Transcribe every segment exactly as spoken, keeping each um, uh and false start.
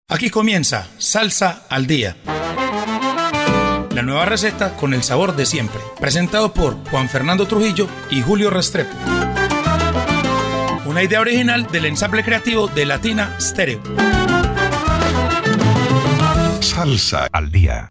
Aquí comienza Salsa al Día. La nueva receta con el sabor de siempre. Presentado por Juan Fernando Trujillo y Julio Restrepo. Una idea original del ensamble creativo de Latina Stereo. Salsa al Día.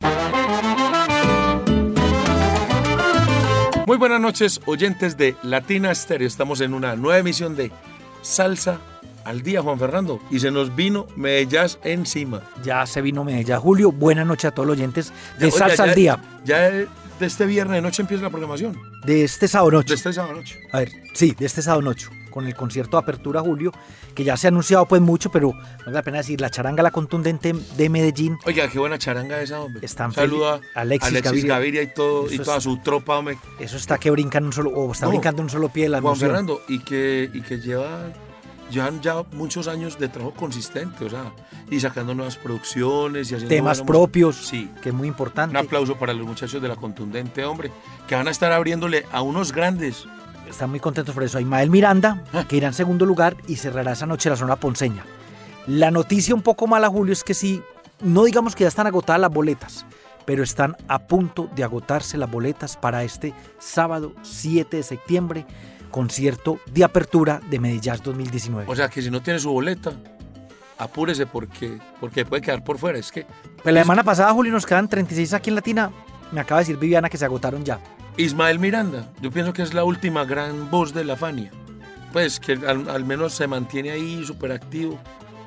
Muy buenas noches, oyentes de Latina Stereo. Estamos en una nueva emisión de Salsa al Día, Juan Fernando, y se nos vino Medellín encima. Ya se vino Medellín. Julio, buenas noches a todos los oyentes de Oiga, Salsa ya, al Día. Ya de este viernes de noche empieza la programación. De este sábado noche. De este sábado noche. A ver, sí, de este sábado noche, con el concierto de apertura, Julio, que ya se ha anunciado pues mucho, pero vale la pena decir, la charanga La Contundente de Medellín. Oiga, qué buena charanga esa, hombre. Están Saluda a Alexis, Alexis Gaviria. Gaviria y, todo, y Eso toda es- su tropa, hombre. Eso está que brincan un solo, o está No, brincando un solo pie de la Juan emoción. Fernando, y que, y que lleva, llevan ya muchos años de trabajo consistente, o sea, y sacando nuevas producciones y haciendo Temas buena propios, música. Sí. que es muy importante. Un aplauso para los muchachos de La Contundente, hombre, que van a estar abriéndole a unos grandes. Están muy contentos por eso. Ismael Miranda, que irá en segundo lugar y cerrará esa noche la zona ponceña. La noticia un poco mala, Julio, es que sí, no digamos que ya están agotadas las boletas, pero están a punto de agotarse las boletas para este sábado siete de septiembre, concierto de apertura de Medellín dos mil diecinueve. O sea, que si no tiene su boleta, apúrese porque, porque puede quedar por fuera. Es que Pero la semana pasada, Julio, nos quedan treinta y seis aquí en Latina. Me acaba de decir Viviana que se agotaron ya. Ismael Miranda, yo pienso que es la última gran voz de la Fania. Pues que al, al menos se mantiene ahí súper activo.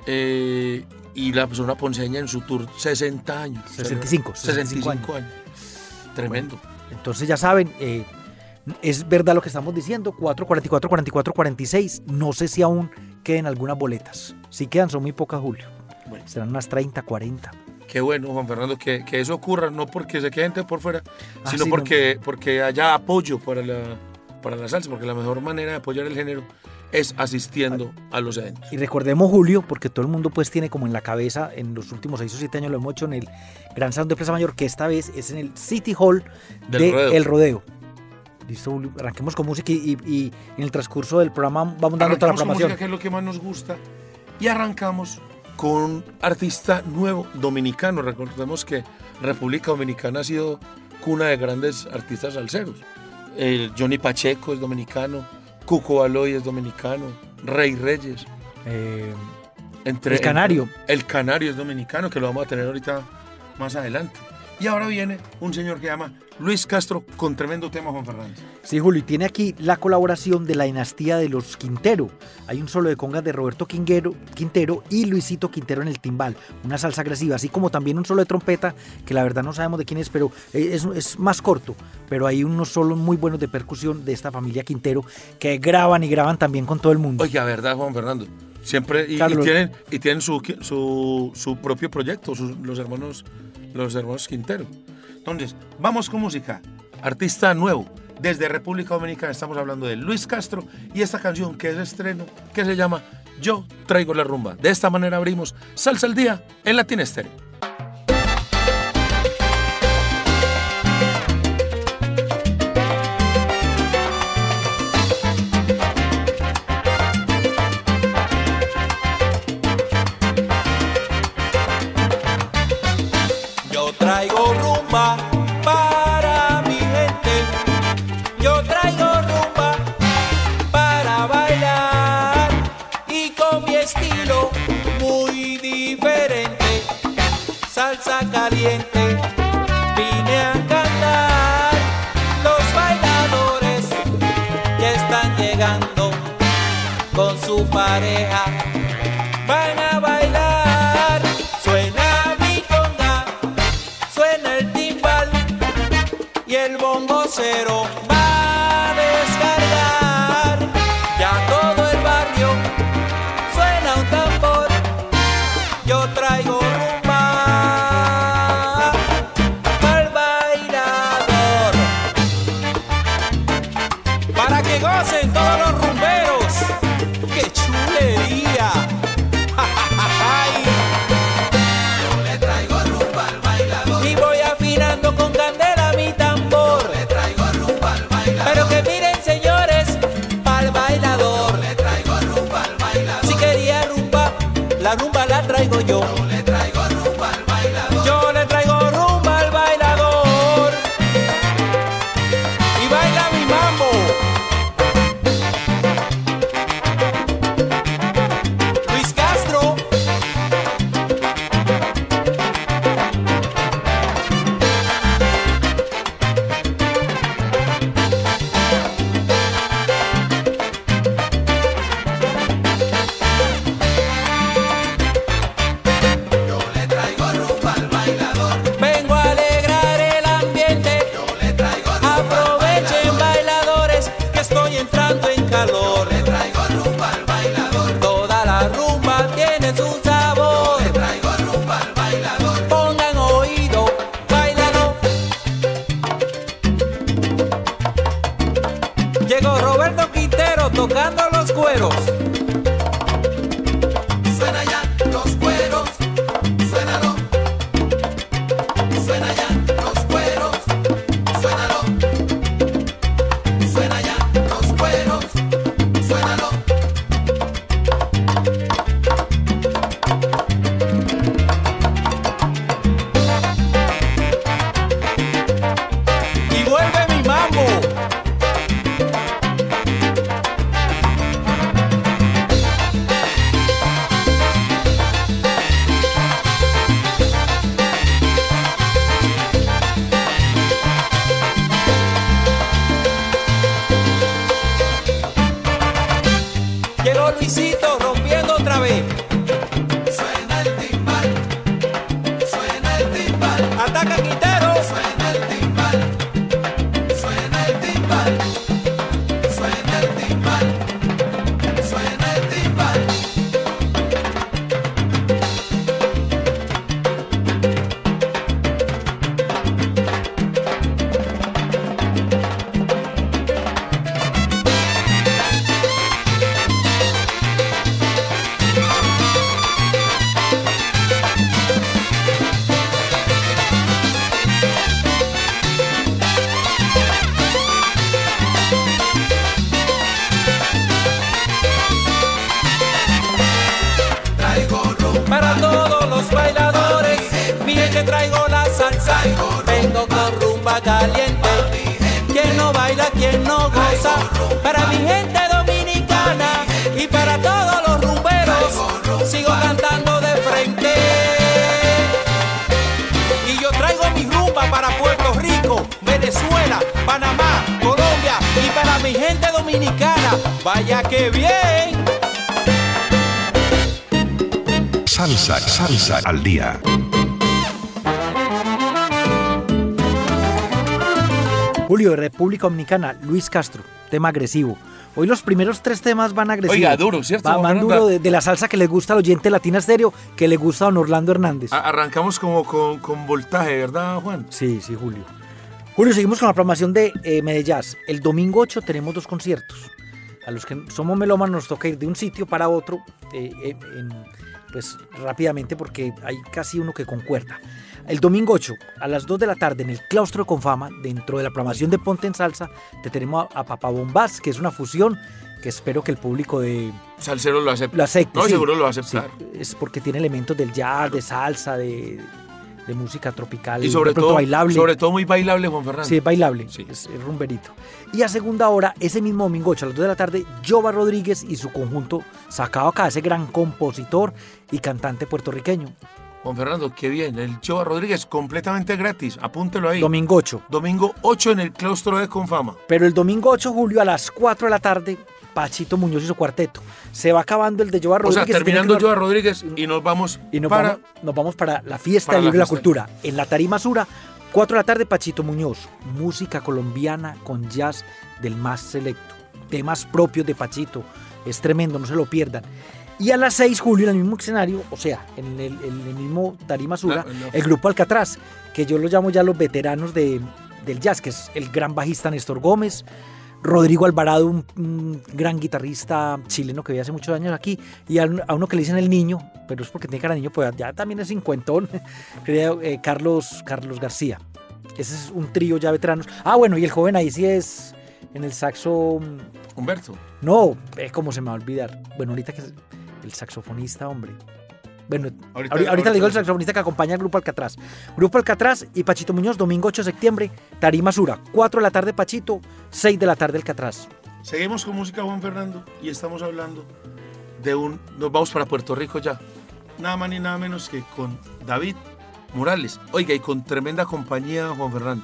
Eh, y la persona ponceña en su tour sesenta años. sesenta y cinco, sesenta y cinco años. Tremendo. Entonces ya saben, eh, es verdad lo que estamos diciendo, cuatro cuarenta y cuatro, cuarenta y cuatro, cuarenta y seis. No sé si aún queden algunas boletas. Si quedan, son muy pocas, Julio. Bueno. Serán unas treinta, cuarenta. Qué bueno, Juan Fernando, que, que eso ocurra, no porque se quede gente por fuera, Ah, sino sí, porque, porque haya apoyo para la, para la salsa, porque la mejor manera de apoyar el género es asistiendo a los eventos. Y recordemos, Julio, porque todo el mundo pues tiene como en la cabeza, en los últimos seis o siete años lo hemos hecho en el Gran Salón de Plaza Mayor, que esta vez es en el City Hall Del de Rodeo. El Rodeo. Listo, Julio, arranquemos con música y, y- y en el transcurso del programa vamos dando toda la Arrancamos con programación. música, que es lo que más nos gusta, y arrancamos con un artista nuevo dominicano. Recordemos que República Dominicana ha sido cuna de grandes artistas salseros. El Johnny Pacheco es dominicano, Cuco Baloy es dominicano, Rey Reyes. Eh, Entre, El Canario. entre- el Canario es dominicano, que lo vamos a tener ahorita más adelante. Y ahora viene un señor que se llama Luis Castro con tremendo tema, Juan Fernando. Sí, Julio, y tiene aquí la colaboración de la dinastía de los Quintero. Hay un solo de congas de Roberto Quintero, Quintero y Luisito Quintero en el timbal, una salsa agresiva, así como también un solo de trompeta, que la verdad no sabemos de quién es, pero es, es más corto, pero hay unos solos muy buenos de percusión de esta familia Quintero, que graban y graban también con todo el mundo. Oiga, verdad, Juan Fernando. Siempre, y, y Carlos. tienen, y tienen su, su, su propio proyecto, sus- los hermanos, los hermanos Quintero. Entonces, vamos con música. Artista nuevo. Desde República Dominicana estamos hablando de Luis Castro y esta canción que es estreno, que se llama Yo Traigo la Rumba. De esta manera abrimos Salsa al Día en Latina Stereo. Yo traigo rumba para mi gente. Yo traigo rumba para bailar y con mi estilo muy diferente. Salsa caliente, vine a cantar. Los bailadores ya están llegando con su pareja. Van a bailar, suena mi conga, suena el timbal y el bongo cero va a descargar. Ya todo el barrio suena un tambor. Yo traigo rumba al bailador para que gocen todos los rumberos. ¡Qué chulería! Ay. Yo le traigo rumba al bailador y voy afinando con candela mi tambor. Yo le traigo rumba al bailador, pero que miren señores, al bailador. Yo le traigo rumba al bailador. Si quería rumba, la rumba la traigo yo. Yo le traigo ataca Quintero. Suena el timbal, suena el timbal, suena el timbal, suena el timbal. Para todos los bailadores, mi gente traigo la salsa. Vengo con rumba caliente. Quien no baila, quien no goza. Para mi gente dominicana y para todos los rumberos, sigo cantando de frente. Y yo traigo mi rumba para Puerto Rico, Venezuela, Panamá, Colombia y para mi gente dominicana. Vaya que bien. Salsa, salsa al día. Julio, de República Dominicana, Luis Castro, tema agresivo. Hoy los primeros tres temas van agresivos. Oiga, duro, ¿cierto? Va, van duro de, de la salsa que les gusta al oyente Latina Estéreo, que le gusta a don Orlando Hernández. A- arrancamos como con, con voltaje, ¿verdad, Juan? Sí, sí, Julio. Julio, seguimos con la programación de eh, Medellín. El domingo ocho tenemos dos conciertos. A los que somos melómanos nos toca ir de un sitio para otro, eh, eh, en, pues rápidamente porque hay casi uno que concuerda. El domingo ocho, a las dos de la tarde, en el Claustro de Confama, dentro de la programación de Ponte en Salsa, te tenemos a, a Papá Bombás, que es una fusión que espero que el público de Salsero lo acepta. lo acepte. No, sí. seguro lo va a aceptar. Sí, es porque tiene elementos del jazz, de salsa, de, de música tropical, Y sobre de pronto todo, bailable. sobre todo muy bailable, Juan Fernando. Sí, es bailable, Sí. es, es rumberito. Y a segunda hora, ese mismo domingo ocho, a las dos de la tarde, Jova Rodríguez y su conjunto sacado acá, ese gran compositor y cantante puertorriqueño. Juan Fernando, qué bien. El Jova Rodríguez completamente gratis. Apúntelo ahí. Domingo ocho. Domingo ocho en el Claustro de Confama. Pero el domingo ocho de julio a las cuatro de la tarde, Pachito Muñoz y su cuarteto. Se va acabando el de Jova O Rodríguez. sea, y tiene terminando que- Jova Rodríguez y nos vamos Y nos, para... vamos, nos vamos para la fiesta para del la libro y la fiesta. cultura. En la Tarima Sura, cuatro de la tarde, Pachito Muñoz. Música colombiana con jazz del más selecto. Temas propios de Pachito. Es tremendo, no se lo pierdan. Y a las seis de julio, en el mismo escenario, o sea, en el, en el mismo Tarima Sura, No, no. el grupo Alcatraz, que yo lo llamo ya los veteranos de, del jazz, que es el gran bajista Néstor Gómez, Rodrigo Alvarado, un, un gran guitarrista chileno que vive hace muchos años aquí, y a, un- a uno que le dicen el niño, pero es porque tiene cara de niño, pues ya también es cincuentón, creo, eh, Carlos, Carlos García. Ese es un trío ya veteranos. Ah, bueno, y el joven ahí sí es en el saxo. Humberto. No, eh, ¿cómo se me va a olvidar? Bueno, ahorita que es el saxofonista, hombre. Bueno, Ahorita- ahorita, ahorita ahorita- le digo el saxofonista que acompaña al Grupo Alcatraz. Grupo Alcatraz y Pachito Muñoz, domingo ocho de septiembre, Tarima Sura. cuatro de la tarde Pachito, seis de la tarde Alcatraz. Seguimos con música, Juan Fernando, y estamos hablando de un... Nos vamos para Puerto Rico ya. Nada más ni nada menos que con David Morales. Oiga, y con tremenda compañía, Juan Fernando.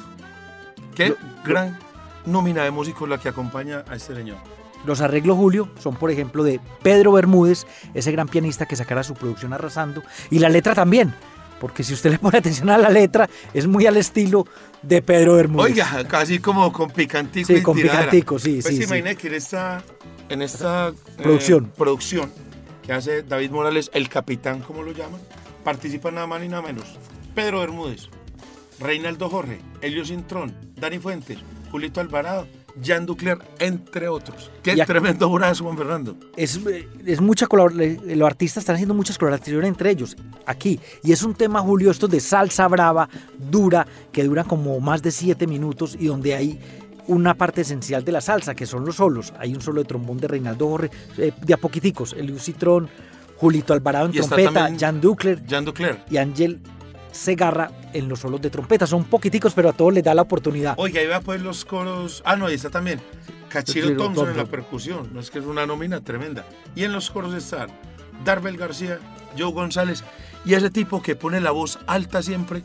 Qué Lo- gran nómina de músicos la que acompaña a este señor. Los arreglos, Julio, son por ejemplo de Pedro Bermúdez, ese gran pianista que sacara su producción Arrasando, y la letra también, porque si usted le pone atención a la letra, es muy al estilo de Pedro Bermúdez. Oiga, casi como con picantico. Sí, y con tiradera. picantico, sí, Pues sí, se sí. imagina que en esta, en esta eh, Producción. producción que hace David Morales, el capitán, como lo llaman, participan nada más ni nada menos Pedro Bermúdez, Reinaldo Jorge, Elio Cintrón, Dani Fuentes, Julito Alvarado, Jan Ducler, entre otros. Qué Y ac- tremendo brazo, Juan Fernando. Es, es mucha colabor- los artistas están haciendo muchas colaboraciones entre ellos aquí, y es un tema, Julio, estos de salsa brava, dura, que dura como más de siete minutos y donde hay una parte esencial de la salsa, que son los solos. Hay un solo de trombón de Reinaldo Jorge, eh, de a poquiticos, Elio Citrón, Julito Alvarado en Y está trompeta, también Jan Ducler Jan Ducler. y Ángel Segarra en los solos de trompeta. Son poquiticos, pero a todos les da la oportunidad. Oiga, ahí va pues los coros. Ah, no, ahí está también Cachiro Cachiro Thompson en la Thompson. percusión. No es que es una nómina tremenda. Y en los coros están Darbel García, Joe González y ese tipo que pone la voz alta siempre.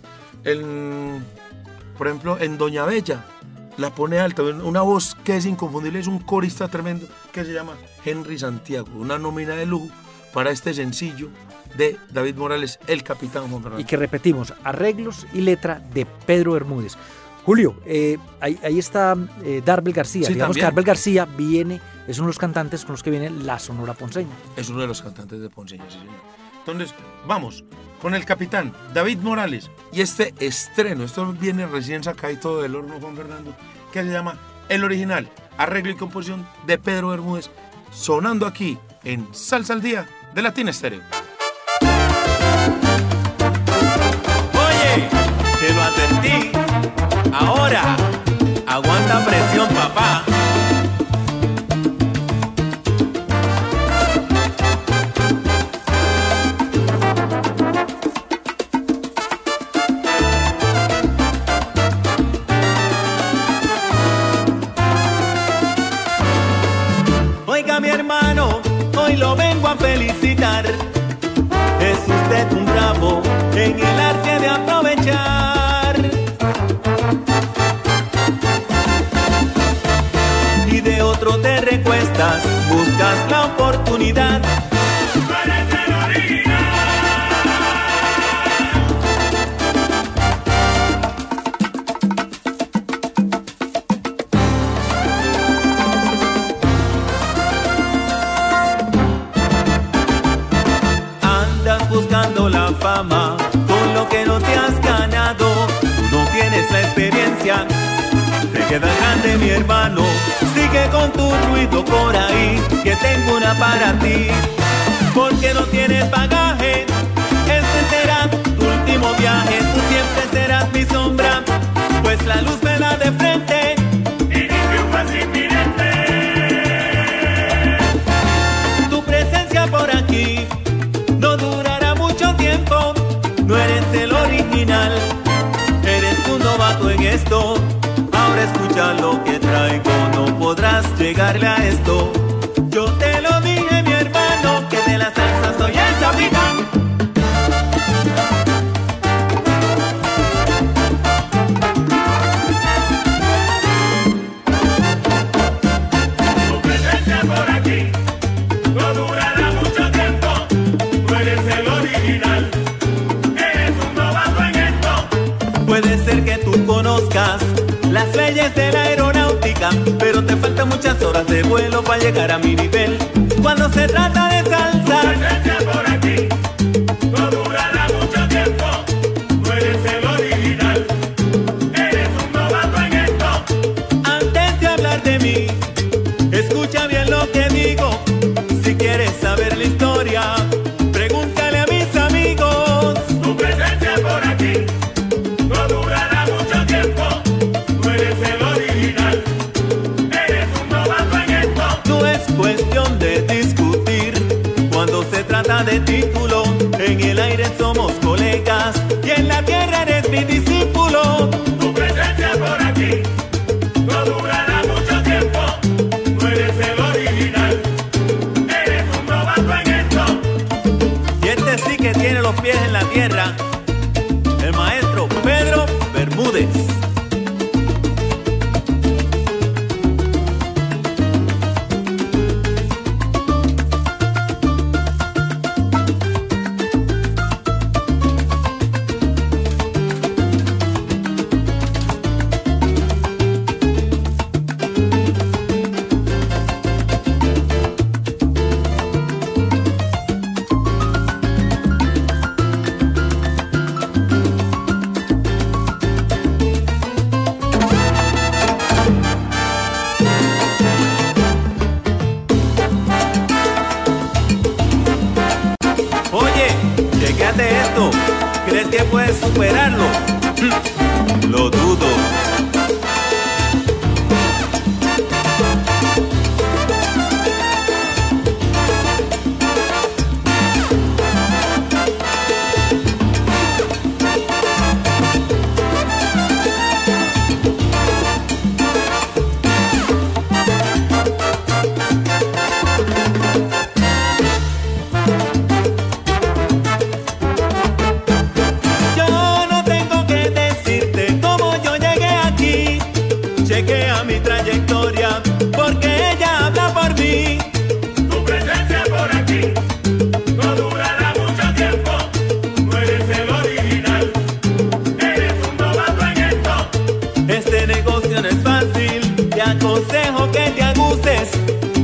En, por ejemplo, en Doña Bella la pone alta. Una voz que es inconfundible, es un corista tremendo que se llama Henry Santiago. Una nómina de lujo para este sencillo de David Morales, el capitán Juan Fernando. Y que repetimos, arreglos y letra de Pedro Bermúdez. Julio, eh, ahí, ahí está eh, Darbel García. Sí, Digamos también. que Darbel García viene, es uno de los cantantes con los que viene la Sonora Ponceña. Es uno de los cantantes de Ponceña, sí, señor. Entonces, vamos con el capitán David Morales y este estreno, esto viene recién sacadito del horno, Juan Fernando, que se llama El Original, arreglo y composición de Pedro Bermúdez, sonando aquí en Salsa al Día de Latina Estéreo. Oye, te lo advertí. Ahora, aguanta presión, papá. Oiga, mi hermano, hoy lo vengo a felicitar. Es usted un bravo en el arte de aprovechar y de otro te recuestas, buscas la oportunidad. Buscando la fama con lo que no te has ganado, tú no tienes la experiencia, te queda grande mi hermano, sigue con tu ruido por ahí, que tengo una para ti, porque no tienes bagaje, este será tu último viaje, tú siempre serás mi sombra, pues la luz me da de frente y triunfas inminente, tu presencia por aquí no durará mucho tiempo, no eres el original, eres un novato en esto, ahora escucha lo que traigo, no podrás llegarle a esto, yo te lo dije mi hermano, que de la salsa soy el capitán. Tu presencia por aquí no durará mucho tiempo, eres el original, eres un novato en esto. Puede ser que tú conozcas las leyes de la aeronáutica, pero te faltan muchas horas de vuelo para llegar a mi nivel. Cuando se trata de salsa, tu presencia por aquí no durará mucho tiempo. Tú eres el original, eres un novato en esto. Antes de hablar de mí, escucha bien lo que digo. Si quieres saber la historia, pregúntale a mis amigos. Tu presencia por aquí no durará mucho tiempo. Tú eres el original, eres un novato en esto. No es cuestión de discutir cuando se trata de título. En el aire somos colegas y en la tierra eres mi discípulo. Tu presencia por aquí no durará mucho tiempo. Tú eres el original, eres un novato en esto. Y este sí que tiene los pies en la tierra, el maestro Pedro Bermúdez. Chécate esto, ¿crees que puedes superarlo? Lo dudo. Yo no tengo que decirte cómo yo llegué a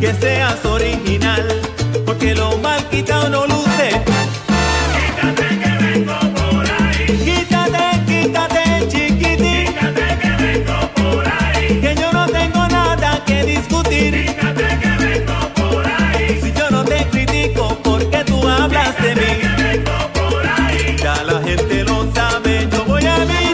que seas original, porque lo mal quitado no luce. Quítate que vengo por ahí. Quítate, quítate, chiquitín, Quítate que vengo por ahí. que yo no tengo nada que discutir. Quítate que vengo por ahí. Si yo no te critico, porque tú hablas de mí. Que vengo por ahí. Ya la gente lo sabe, yo voy a mí.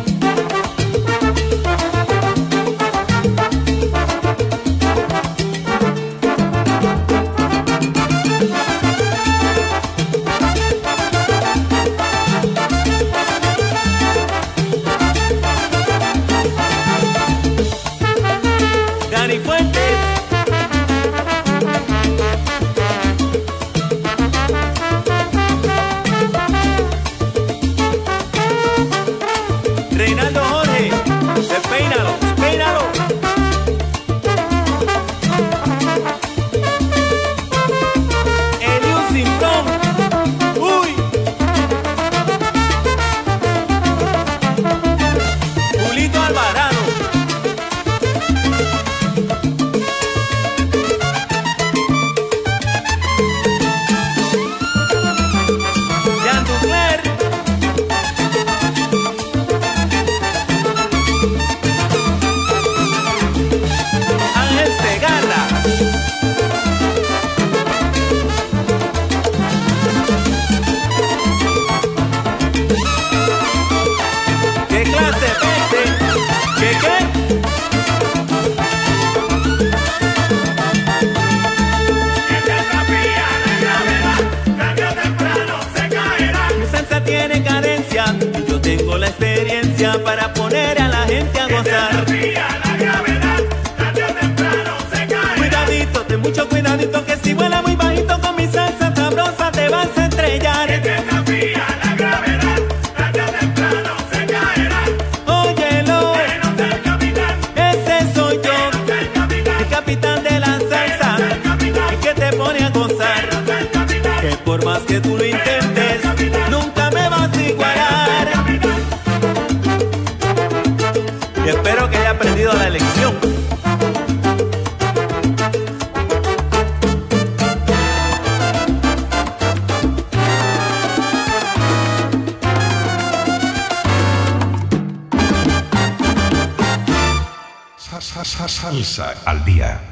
Dani Fuentes. Reinaldo Jorge, despéinalo, peínalo. Eliu Simbrón, uy. Julito Alvarado. Jan Ducler. Ángel Segarra. ¿Qué clase vende? ¿Qué qué? Que te desafía la gravedad. Tarde o temprano se caerá. Mi salsa tiene cadencia y yo tengo la experiencia para poner a la gente a gozar. Desafía la gravedad. Tarde o temprano se caerá. Cuidadito, ten mucho cuidadito, que si vuela muy bajito con mi salsa sabrosa te vas a estrellar. Que te desafía la gravedad. Tarde o temprano se caerá. Óyelo, Menos del capitán. ese soy yo, Menos del capitán. el capitán de la salsa, Del capitán. el que te pone a gozar. Menos del capitán. Que por más que tú lo intentes, nunca me vas a igualar. Y espero que haya aprendido la lección. Sa- sa- sa- Salsa al día.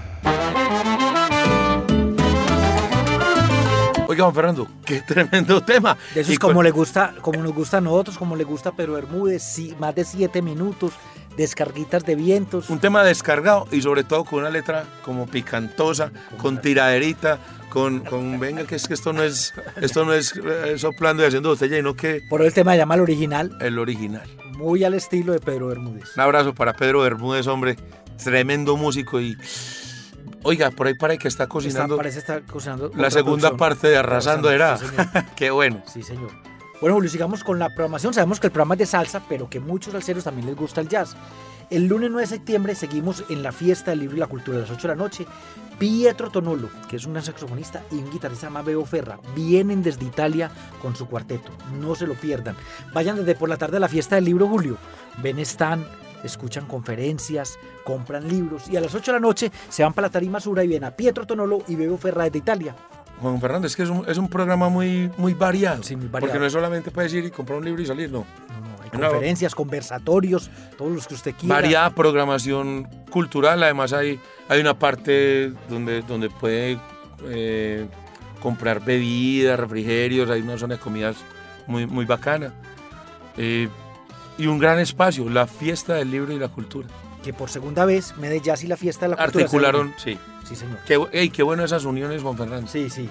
Oiga, Juan Fernando, qué tremendo tema. De eso Y es como con- le gusta, como nos gusta a nosotros, como le gusta a Pedro Bermúdez, sí, más de siete minutos, descarguitas de vientos. Un tema descargado y sobre todo con una letra como picantosa, con tiraderita, con, con venga, que es que esto no es, esto no es eh, soplando y haciendo botella, sino que Por eso el tema se llama El Original, el original. muy al estilo de Pedro Bermúdez. Un abrazo para Pedro Bermúdez, hombre, tremendo músico y oiga, por ahí para ahí que está Está, cocinando parece estar cocinando la otra segunda producción. parte de Arrasando era. Sí, señor. Qué bueno. Sí, señor. Bueno, Julio, sigamos con la programación. Sabemos que el programa es de salsa, pero que muchos salseros también les gusta el jazz. El lunes nueve de septiembre seguimos en la fiesta del libro y la cultura a las ocho de la noche. Pietro Tonolo, que es un gran saxofonista y un guitarrista más Bebo Ferra, vienen desde Italia con su cuarteto. No se lo pierdan. Vayan desde por la tarde a la fiesta del libro, Julio. Ven, están, escuchan conferencias, compran libros y a las ocho de la noche se van para la Tarima Sura y ven a Pietro Tonolo y Bebo Ferra desde Italia. Juan Fernando, es que es un, es un programa muy, muy variado. Sí, muy variado. Porque no es solamente puedes ir y comprar un libro y salir, no. No, no, hay Una- conferencias, conversatorios, todos los que usted quiera. Variada programación cultural, además hay, hay una parte donde, donde puede eh, comprar bebidas, refrigerios, hay una zona de comidas muy, muy bacana. Eh, y un gran espacio, la fiesta del libro y la cultura. Que por segunda vez Medellín Jazz y la fiesta de la cultura. Articularon, sí. Sí, señor. Qué, bu- ey, qué bueno esas uniones, Juan Fernando. Sí, sí.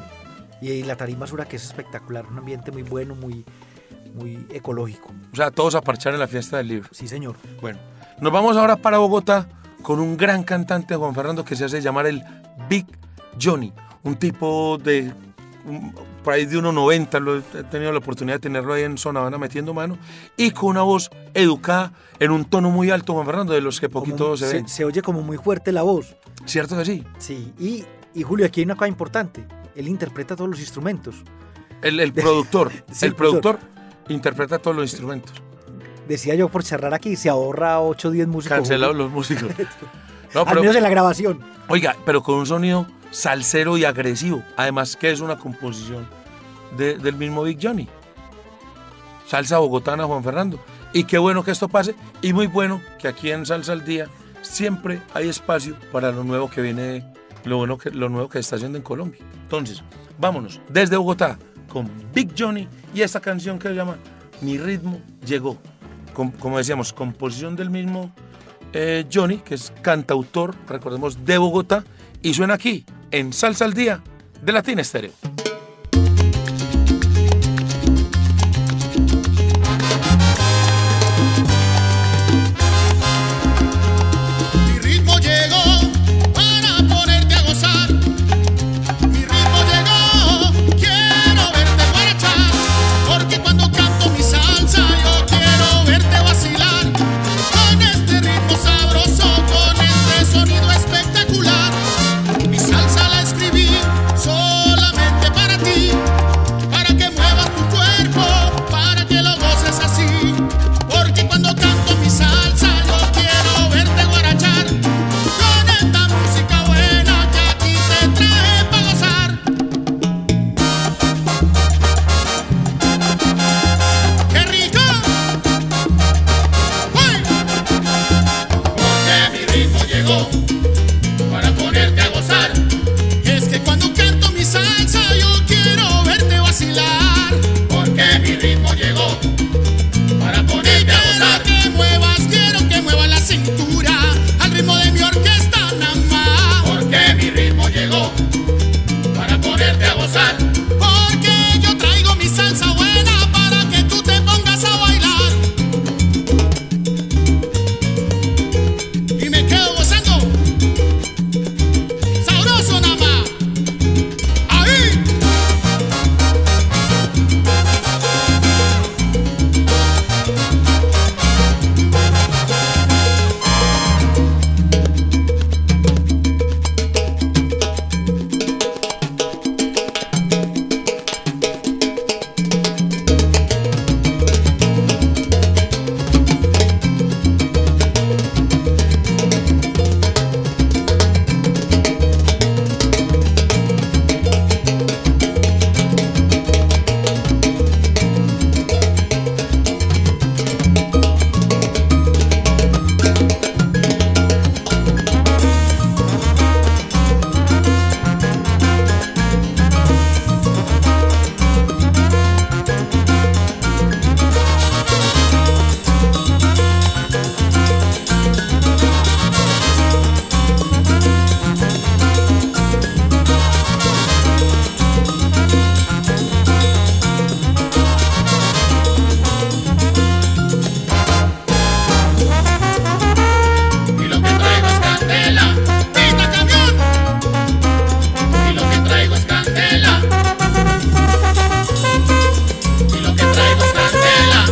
Y la Tarima Sura, que es espectacular, un ambiente muy bueno, muy, muy ecológico. O sea, todos a parchar en la fiesta del libro. Sí, señor. Bueno, nos vamos ahora para Bogotá con un gran cantante, Juan Fernando, que se hace llamar el Big Johnny. Un tipo de un- por ahí de uno noventa, lo, he tenido la oportunidad de tenerlo ahí en Zona Habana metiendo mano, y con una voz educada en un tono muy alto, Juan Fernando, de los que poquito Como- se ven. se oye como muy fuerte la voz. ¿Cierto que sí? Sí. Y, y Julio, aquí hay una cosa importante. Él interpreta todos los instrumentos. El, el productor, Sí, el productor interpreta todos los instrumentos. Decía yo por cerrar aquí, se ahorra ocho o diez músicos. Cancelados Julio. los músicos. No, al pero- menos en la grabación. Oiga, pero con un sonido salsero y agresivo. Además que es una composición de- del mismo Big Johnny. Salsa bogotana, Juan Fernando. Y qué bueno que esto pase. Y muy bueno que aquí en Salsa al Día siempre hay espacio para lo nuevo que viene, lo, bueno que, lo nuevo que está haciendo en Colombia. Entonces, vámonos desde Bogotá con Big Johnny y esta canción que se llama Mi ritmo llegó. Com- como decíamos, composición del mismo eh, Johnny, que es cantautor, recordemos, de Bogotá, y suena aquí en Salsa al Día de Latina Estéreo. Mi ritmo llegó para ponerte a gozar. Mi ritmo llegó, quiero verte guarachar. Porque cuando canto mi salsa yo quiero verte vacilar. Con este ritmo sabroso, con este sonido espectacular. Mi salsa la escribí solamente para ti. Para que muevas tu cuerpo, para que lo goces así. Porque cuando canto mi salsa yo quiero verte guarachar. Con esta música buena que aquí te traje para gozar. ¡Qué rico! ¡Uy! Porque mi ritmo llegó para ponerte a gozar. Es que cuando canto mi salsa yo quiero verte vacilar. Porque mi ritmo llegó para ponerte a gozar. Quiero que muevas, quiero que muevas la cintura al ritmo de mi orquesta nada más. Porque mi ritmo llegó para ponerte a gozar. Porque yo traigo mi salsa buena para que tú te pongas a bailar. Y me quedo gozando. Sabroso nada más. Ahí. Y lo que traigo es candela. ¡Pita camión! Y lo que traigo es candela. Y lo que traigo es candela.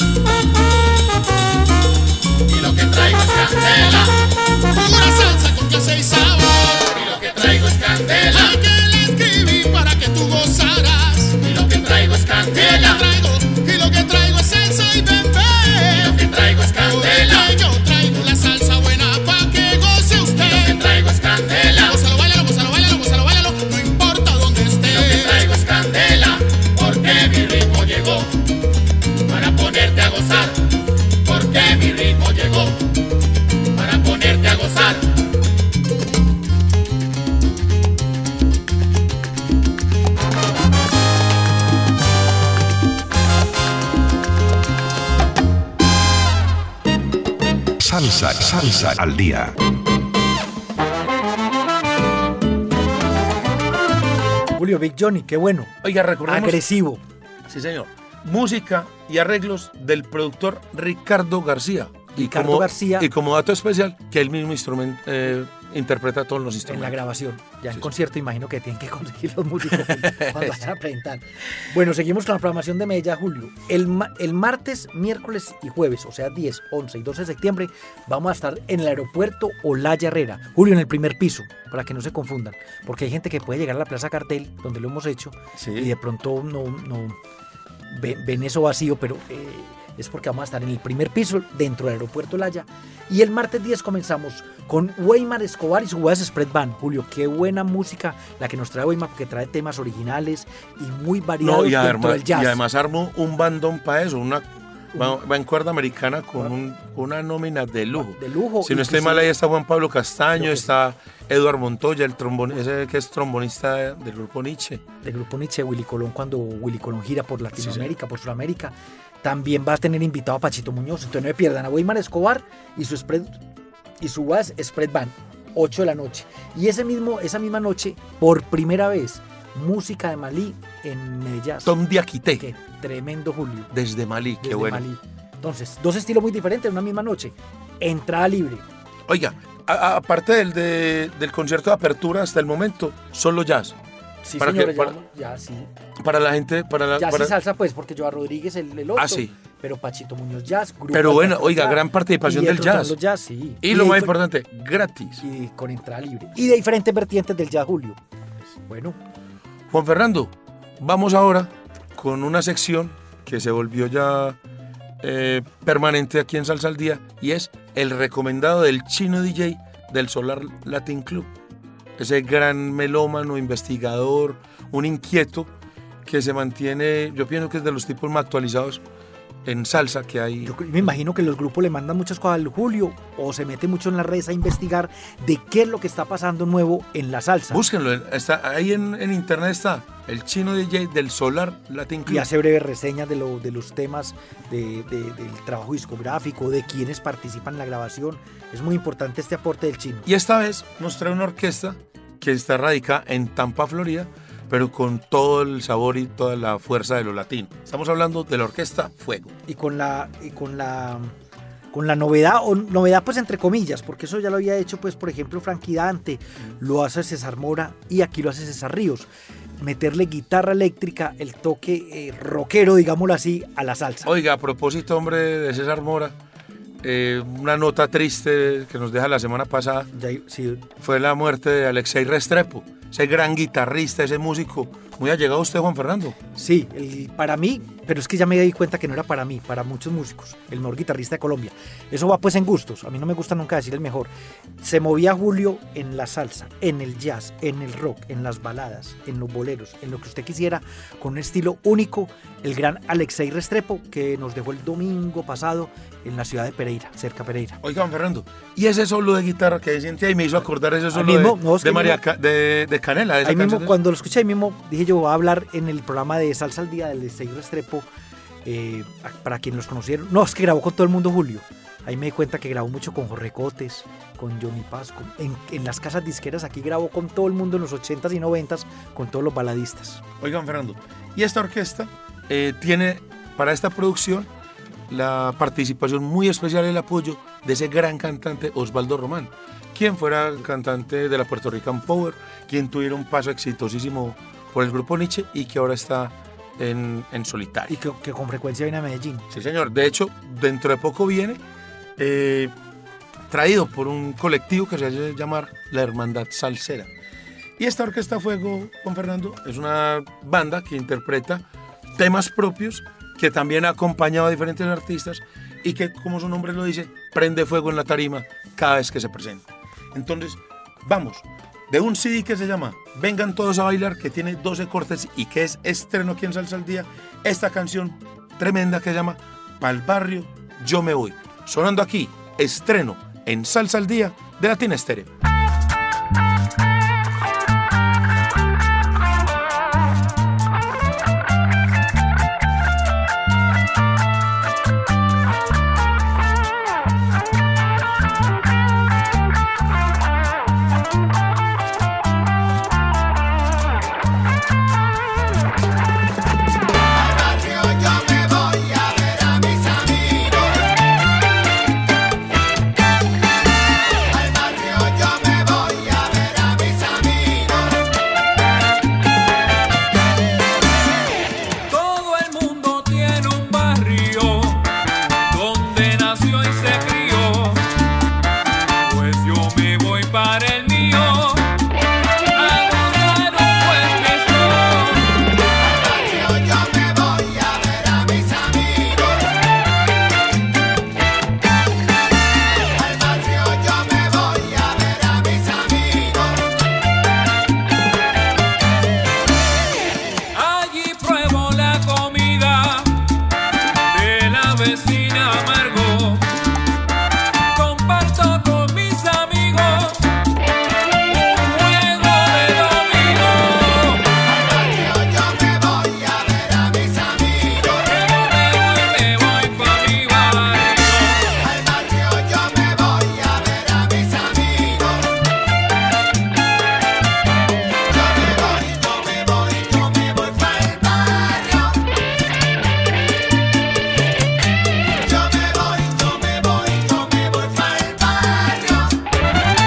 Y lo que traigo es candela. Pura salsa con clase y sabor. Y lo que traigo es candela. Ay, que le escribí para que tú gozaras. Y lo que traigo es candela. Y lo que traigo es salsa y bebé. Y lo que traigo es candela. Porque yo traigo la salsa buena pa' que goce usted. Y lo que traigo es candela. Gózalo, báilalo, gózalo, báilalo, gózalo, báilalo. No importa dónde estés. Y lo que traigo es candela. Porque mi ritmo llegó para ponerte a gozar. Porque mi ritmo llegó para ponerte a gozar. Salsa, salsa al día. Julio, Big Johnny, qué bueno. Oiga, recordemos. Agresivo. Sí, señor. Música y arreglos del productor Ricardo García. Y Ricardo como, García. Y como dato especial, que él mismo instrumento, eh, interpreta todos los En instrumentos. la grabación. Ya en Sí, concierto imagino que tienen que conseguir los músicos cuando vayan a presentar. Bueno, seguimos con la programación de Medellín, Julio. El, ma- el martes, miércoles y jueves, o sea, diez, once y doce de septiembre, vamos a estar en el aeropuerto Olaya Herrera. Julio, en el primer piso, para que no se confundan. Porque hay gente que puede llegar a la Plaza Cartel, donde lo hemos hecho, Sí. y de pronto no, no ven, ven eso vacío, pero eh, es porque vamos a estar en el primer piso dentro del aeropuerto Laya. Y el martes diez comenzamos con Weimar Escobar y su Guas Spread Band. Julio, qué buena música la que nos trae Weimar, porque trae temas originales y muy variados No, y dentro además, del jazz. y además armó un bandón para eso, una va, va en cuerda americana con un- una nómina de lujo. De lujo. Si no estoy mal, ahí está Juan Pablo Castaño, Lo que está Eduard Montoya, el trombon, ese que es trombonista del grupo Nietzsche. del grupo Nietzsche, Willy Colón, cuando Willy Colón gira por Latinoamérica, por Sudamérica. También va a tener invitado a Pachito Muñoz. Entonces no me pierdan a Weimar Escobar y su spread y su Guas Spread Band, ocho de la noche. Y ese mismo, esa misma noche, por primera vez, música de Malí en Medellín. Tom Diakité, Qué tremendo, Julio. desde Malí, qué Desde bueno. Malí. Entonces, dos estilos muy diferentes en una misma noche. Entrada libre. Oiga, a- a- aparte del, de- del concierto de apertura hasta el momento, solo jazz. Sí, ¿Para señores, qué? Para- ya, ya sí. Para la gente, para la... Ya para- sí salsa, pues, porque Joa Rodríguez el, el otro. Ah, sí. Pero Pachito Muñoz jazz. Grupo Pero bueno, Alcántara oiga, jazz, gran participación y del Edson jazz. Tando jazz, sí. Y lo de más difer- importante, gratis. Y con entrada libre. Y de diferentes vertientes del jazz, Julio. Bueno, Juan Fernando, vamos ahora con una sección que se volvió ya eh, permanente aquí en Salsa al Día y es el recomendado del chino D J del Solar Latin Club. Ese gran melómano, investigador, un inquieto que se mantiene, yo pienso que es de los tipos más actualizados en salsa que hay. yo cre- me imagino que los grupos le mandan muchas cosas al Julio o se mete mucho en las redes a investigar de qué es lo que está pasando nuevo en la salsa. Búsquenlo, está, ahí en, en internet está el chino D J del Solar Latin Club. Y hace breves reseñas de, lo, de los temas de- de- del trabajo discográfico, de quienes participan en la grabación. Es muy importante este aporte del chino. Y esta vez nos trae una orquesta que está radicada en Tampa, Florida, pero con todo el sabor y toda la fuerza de lo latino. Estamos hablando de la orquesta Fuego. Y con la, y con la, con la novedad, o novedad pues entre comillas, porque eso ya lo había hecho pues por ejemplo Frankie Dante, lo hace César Mora y aquí lo hace César Ríos. Meterle guitarra eléctrica, el toque eh, rockero, digámoslo así, a la salsa. Oiga, a propósito, hombre, de César Mora, eh, una nota triste que nos deja la semana pasada Ya, sí, fue la muerte de Alexei Restrepo, ese gran guitarrista, ese músico. Muy allegado a usted, Juan Fernando. sí, el- para mí, pero es que ya me di cuenta que no era para mí, para muchos músicos, el mejor guitarrista de Colombia. Eso va pues en gustos, a mí no me gusta nunca decir el mejor. Se movía Julio en la salsa, en el jazz, en el rock, en las baladas, en los boleros, en lo que usted quisiera, con un estilo único, el gran Alexei Restrepo, que nos dejó el domingo pasado en la ciudad de Pereira, cerca de Pereira. Oiga, Juan Fernando, y ese solo de guitarra que siente ahí me hizo acordar ese solo mismo, de, no, es de que María mismo- Ca- de, de Canela. de esa Ahí mismo, canción de- cuando lo escuché ahí mismo, dije yo, voy a hablar en el programa de Salsa al Día del Alexei Restrepo, eh, para quienes los conocieron. No, es que grabó con todo el mundo Julio. Ahí me di cuenta que grabó mucho con Jorge Cotes, con Johnny Paz, con- en, en las casas disqueras aquí grabó con todo el mundo en los ochentas y noventas, con todos los baladistas. Oigan, Fernando, y esta orquesta eh, tiene para esta producción la participación muy especial y el apoyo de ese gran cantante Osvaldo Román, quien fuera el cantante de la Puerto Rican Power, quien tuviera un paso exitosísimo por el grupo Nietzsche y que ahora está en, en solitario. Y que, que con frecuencia viene a Medellín. Sí, señor. De hecho, dentro de poco viene eh, traído por un colectivo que se hace llamar la Hermandad Salsera. Y esta Orquesta Fuego, Juan Fernando, es una banda que interpreta temas propios, que también ha acompañado a diferentes artistas y que, como su nombre lo dice, prende fuego en la tarima cada vez que se presenta. Entonces, vamos, de un C D que se llama Vengan Todos a Bailar, que tiene doce cortes y que es estreno aquí en Salsa al Día, esta canción tremenda que se llama Pa'l Barrio Yo Me Voy. Sonando aquí, estreno en Salsa al Día de Latina Estéreo. Yo me voy a ver a mis amigos. Al barrio yo me vecina amargo. Comparto con mis amigos un juego de dominó. Al barrio yo me voy a ver a mis amigos. Yo me voy, me voy pa' mi barrio. Al barrio yo me voy a ver a mis amigos. Yo me voy, yo me voy, yo me voy para el barrio. Yo me voy, yo me voy, yo me voy para el barrio. Yo me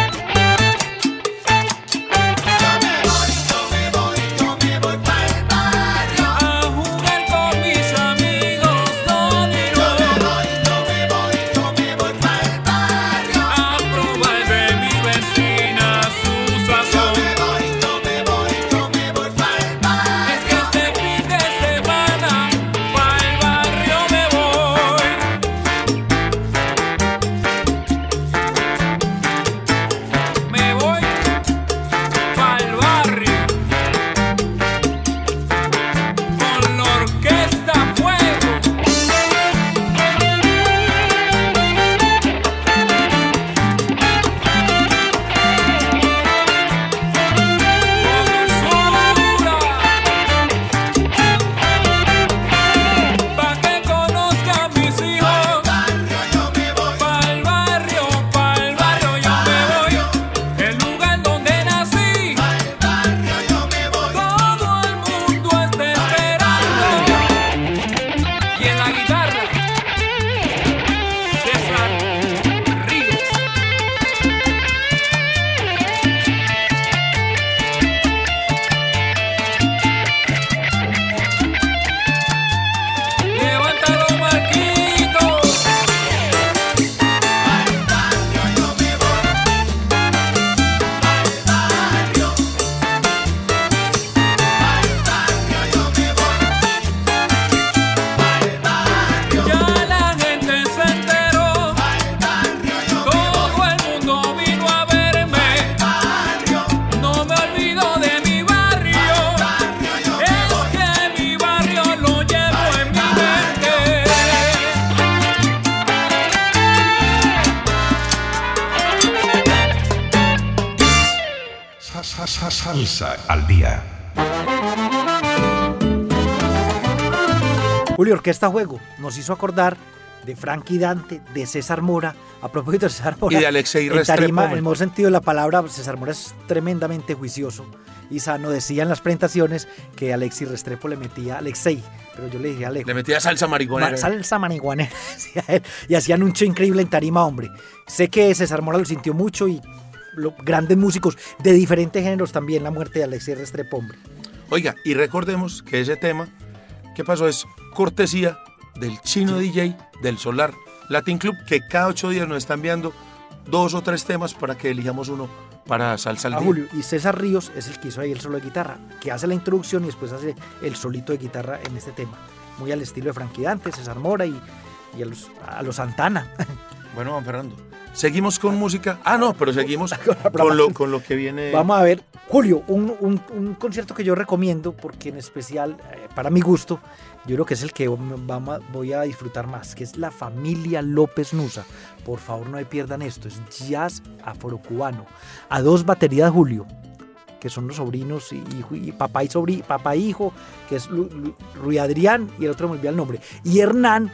voy, yo me voy, yo me voy para el barrio. A jugar con mis amigos dominó. Yo me voy, yo me voy, yo me voy para el barrio. A probar de mi vecina su sazón. Yo me voy, yo me voy, yo me voy para el barrio. Es que este fin de semana pa' el barrio me voy. Me voy pa' el barrio con la orquesta Fuego. Pa' que conozcan mis hijos. Barrio yo me voy. Pa'l barrio, pa'l barrio yo me voy. El lugar donde nací. Al barrio yo me voy. Todo el mundo está esperando. Y en la guitarra, César Ríos. Levántalo, Marquitos. Al barrio yo me voy. Al barrio. Al barrio yo me voy. Al barrio. Ya la gente se enteró. Al barrio yo me voy. Todo el mundo vino a verme. Barrio. No me olvido de mi barrio. Barrio yo me Es voy. que mi barrio lo llevo en mi mente. Sa- sa- sa- Salsa al día. Julio, Orquesta Juego nos hizo acordar de Frankie Dante, de César Mora. A propósito de César Mora. Y de Alexei en Restrepo, tarima, en hombre. el mejor sentido de la palabra, César Mora es tremendamente juicioso y sano. Decía en las presentaciones que Alexei Restrepo le metía, Alexei, pero yo le dije Alejo. Le metía salsa marihuana. Ma- salsa marihuanera, decía él, y hacían un show increíble en tarima, hombre. Sé que César Mora lo sintió mucho y lo- grandes músicos de diferentes géneros también, la muerte de Alexei Restrepo, hombre. Oiga, y recordemos que ese tema, ¿qué pasó? Es cortesía del Chino D J del Solar Latin Club, que cada ocho días nos está enviando dos o tres temas para que elijamos uno para salsa al A día. Julio, y César Ríos es el que hizo ahí el solo de guitarra, que hace la introducción y después hace el solito de guitarra en este tema. Muy al estilo de Frankie Dante, César Mora y, y a, los, a los Santana. Bueno, Juan Fernando, seguimos con música. Ah, no, pero seguimos Con la con lo, con lo que viene. Vamos a ver, Julio, un, un- un concierto que yo recomiendo, porque en especial, eh, para mi gusto, yo creo que es el que vamos a- voy a disfrutar más, que es La Familia López Nusa. Por favor, no me pierdan esto, es jazz afrocubano. A dos baterías, Julio, que son los sobrinos y, y- y papá y sobri, papá e hijo, que es Lu- Lu- Rui Adrián y el otro me olvidé el nombre, y Hernán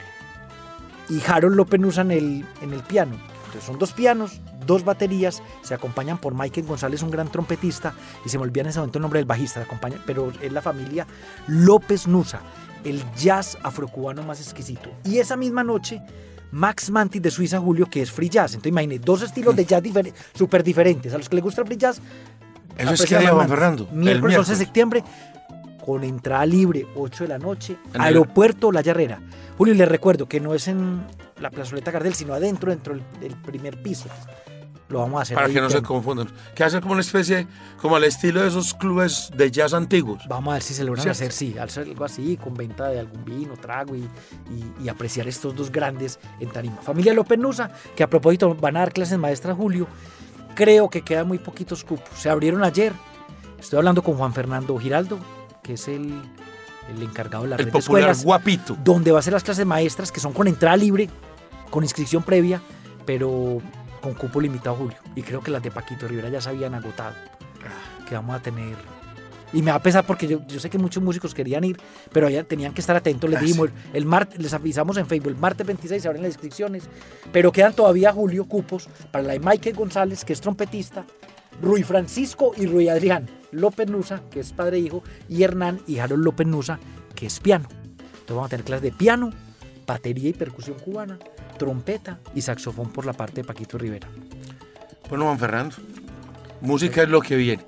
y Harold López Nusa en el, en el piano. Entonces son dos pianos, dos baterías, se acompañan por Michael González, un gran trompetista, y se me olvida en ese momento el nombre del bajista, se acompaña, pero es la familia López Nusa, el jazz afrocubano más exquisito. Y esa misma noche, Max Mantis de Suiza, Julio, que es free jazz. Entonces imagínate, dos estilos de jazz difer- súper diferentes. A los que les gusta el free jazz, Eso es aprecian que a hay, Juan Max Mantis. Fernando. el Miércoles once de miércoles. septiembre, con entrada libre, ocho de la noche, En el- Aeropuerto La Herrera. Julio, les recuerdo que no es en la plazoleta Gardel, sino adentro, dentro del, del primer piso. Lo vamos a hacer Para ahí que no se pleno. confundan. Que hace como una especie, como al estilo de esos clubes de jazz antiguos. Vamos a ver si se logran ¿Cierto? hacer, sí, hacer algo así, con venta de algún vino, trago y, y- y apreciar estos dos grandes en tarima. Familia López Nusa, que a propósito van a dar clases maestras, Julio. Creo que quedan muy poquitos cupos. Se abrieron ayer. Estoy hablando con Juan Fernando Giraldo, que es el el encargado de la El red de popular escuelas, guapito. donde va a ser las clases maestras, que son con entrada libre, con inscripción previa, pero con cupo limitado, Julio. Y creo que las de Paquito Rivera ya se habían agotado, que vamos a tener. Y me va a pesar porque yo, yo sé que muchos músicos querían ir, pero ya tenían que estar atentos. Les Ah, dijimos, sí. el martes, les avisamos en Facebook, el martes veintiséis se abren las inscripciones, pero quedan todavía, Julio, cupos para la de Michael González, que es trompetista, Rui Francisco y Rui Adrián López Nusa, que es padre e hijo, y Hernán y Harold López Nusa, que es piano. Entonces vamos a tener clases de piano, batería y percusión cubana, trompeta y saxofón por la parte de Paquito Rivera. Bueno, Juan Fernando, música es lo que viene.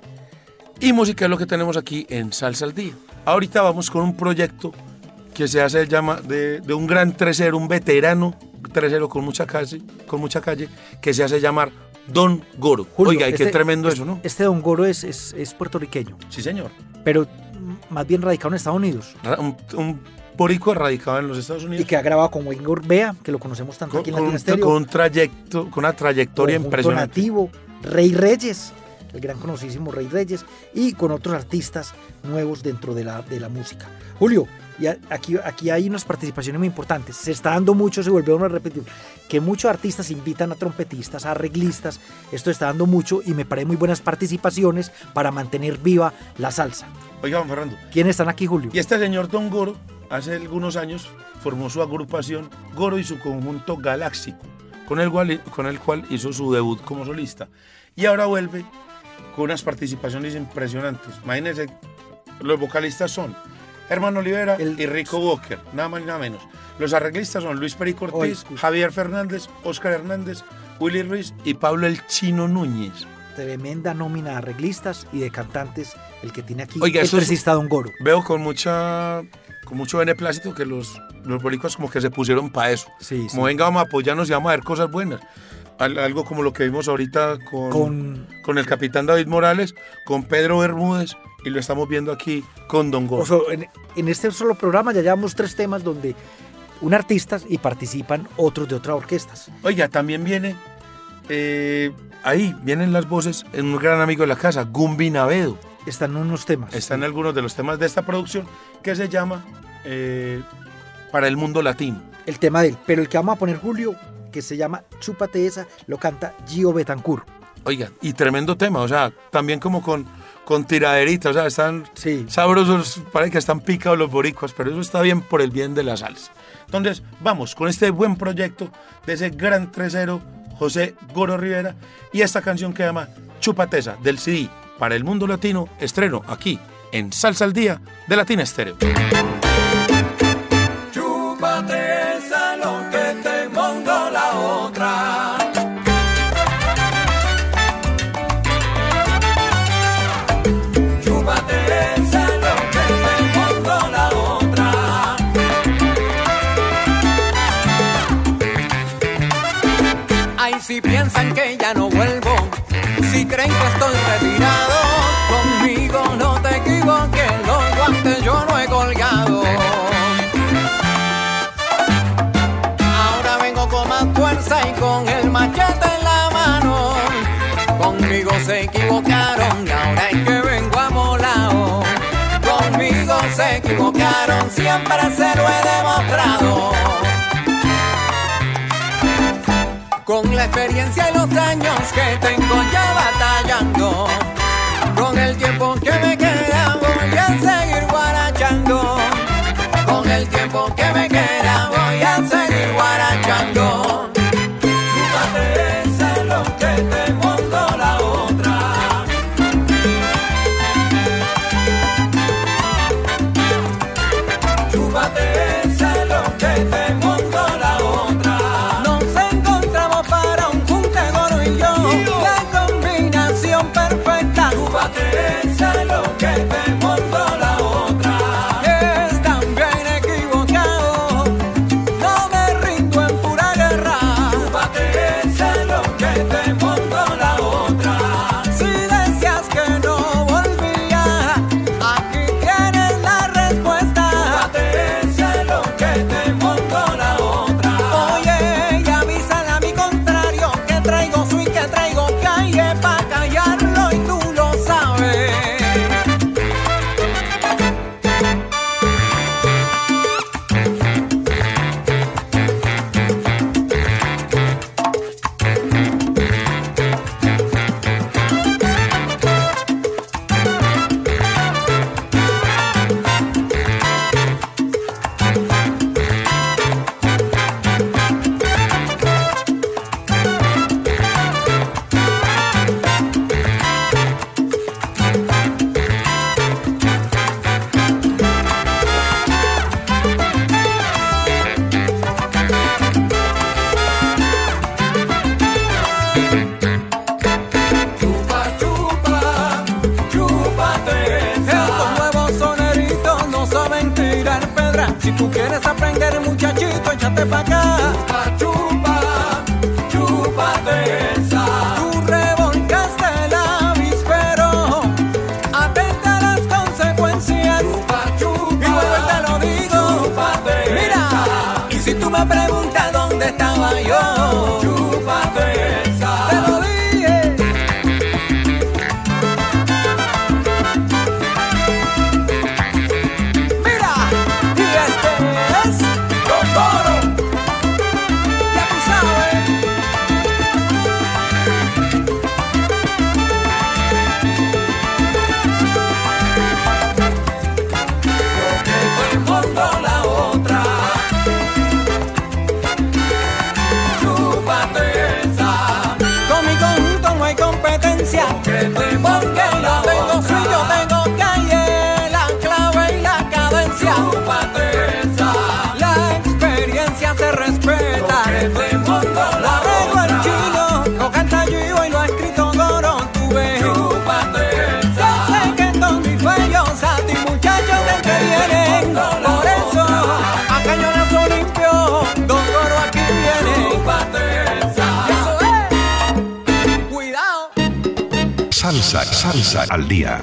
Y música es lo que tenemos aquí en Salsa al Día. Ahorita vamos con un proyecto que se hace llama de, de un gran tresero, un veterano tresero con mucha calle, con mucha calle, que se hace llamar Don Goro. Julio, Oiga, y qué este- tremendo este- eso, ¿no? Este Don Goro es, es, es puertorriqueño, Sí, señor. pero mm, más bien radicado en Estados Unidos. Ra- Un, un boricua radicado en los Estados Unidos. Y que ha grabado con Wayne Gorbea, que lo conocemos tanto con, aquí en con Latina un, Estéreo. con un trayecto, con una trayectoria Conjunto impresionante. Nativo, Rey Reyes, el gran conocidísimo Rey Reyes, y con otros artistas nuevos dentro de la, de la música. Julio, y a- aquí, aquí hay unas participaciones muy importantes. Se está dando mucho, se volvieron a repetir, que muchos artistas invitan a trompetistas, a arreglistas. Esto está dando mucho y me parecen muy buenas participaciones para mantener viva la salsa. Oiga, Juan Fernando. ¿Quiénes están aquí, Julio? Y este señor Don Goro, hace algunos años, formó su agrupación Goro y su conjunto Galáxico, con el cual, con el cual hizo su debut como solista. Y ahora vuelve con unas participaciones impresionantes. Imagínense, los vocalistas son Hermano Olivera El- y Rico Walker, nada más ni nada menos. Los arreglistas son Luis Perico Oye, Ortiz, escucha. Javier Fernández, Óscar Hernández, Willy Ruiz y Pablo El Chino Núñez. Tremenda nómina de arreglistas y de cantantes, el que tiene aquí Oiga, el eso es- presista Don Goro. Veo con mucha con mucho beneplácito que los, los boricuas como que se pusieron para eso. Sí, Como sí. venga, vamos a apoyarnos y vamos a ver cosas buenas. Al- algo como lo que vimos ahorita con, Con- con el capitán David Morales, con Pedro Bermúdez, y lo estamos viendo aquí con Don Goro. O sea, en, en este solo programa ya llevamos tres temas donde un artista y participan otros de otras orquestas. Oiga, también viene, eh, ahí vienen las voces en un gran amigo de la casa, Gumbi Navedo. Están unos temas. Están algunos de los temas de esta producción que se llama eh, Para el Mundo Latino. El tema de él. Pero el que vamos a poner, Julio, que se llama Chúpate esa, lo canta Gio Betancourt. Oiga, y tremendo tema, o sea, también como con, con tiraderita, o sea, están Sí. sabrosos, parece que están picados los boricuas, pero eso está bien por el bien de la salsa. Entonces, vamos con este buen proyecto de ese gran tresero, José Goro Rivera, y esta canción que se llama Chupateza, del C D Para el Mundo Latino, estreno aquí en Salsa al Día de Latina Estéreo. Chúpate esa lo que te mando la otra. Chúpate esa lo que te mando la otra. Ay, si piensan que ya no vuelvo, si creen que estoy retirado, conmigo no te equivoques, los guantes yo no he colgado. Ahora vengo con más fuerza y con el machete en la mano. Conmigo se equivocaron, ahora es que vengo amolado. Conmigo se equivocaron, siempre se lo he demostrado. Con la experiencia y los años que tengo ya batallando, con el tiempo que me queda voy a seguir guarachando. Con el tiempo que me queda voy a seguir guarachando. Chúpate ese lo que te mando la otra. Chúpate ese lo que te mando la otra. Nos encontramos para un junte Goro y yo, la combinación perfecta. Chúpate ese lo que te mando la otra. Que están bien equivocados, Salsa, salsa al día.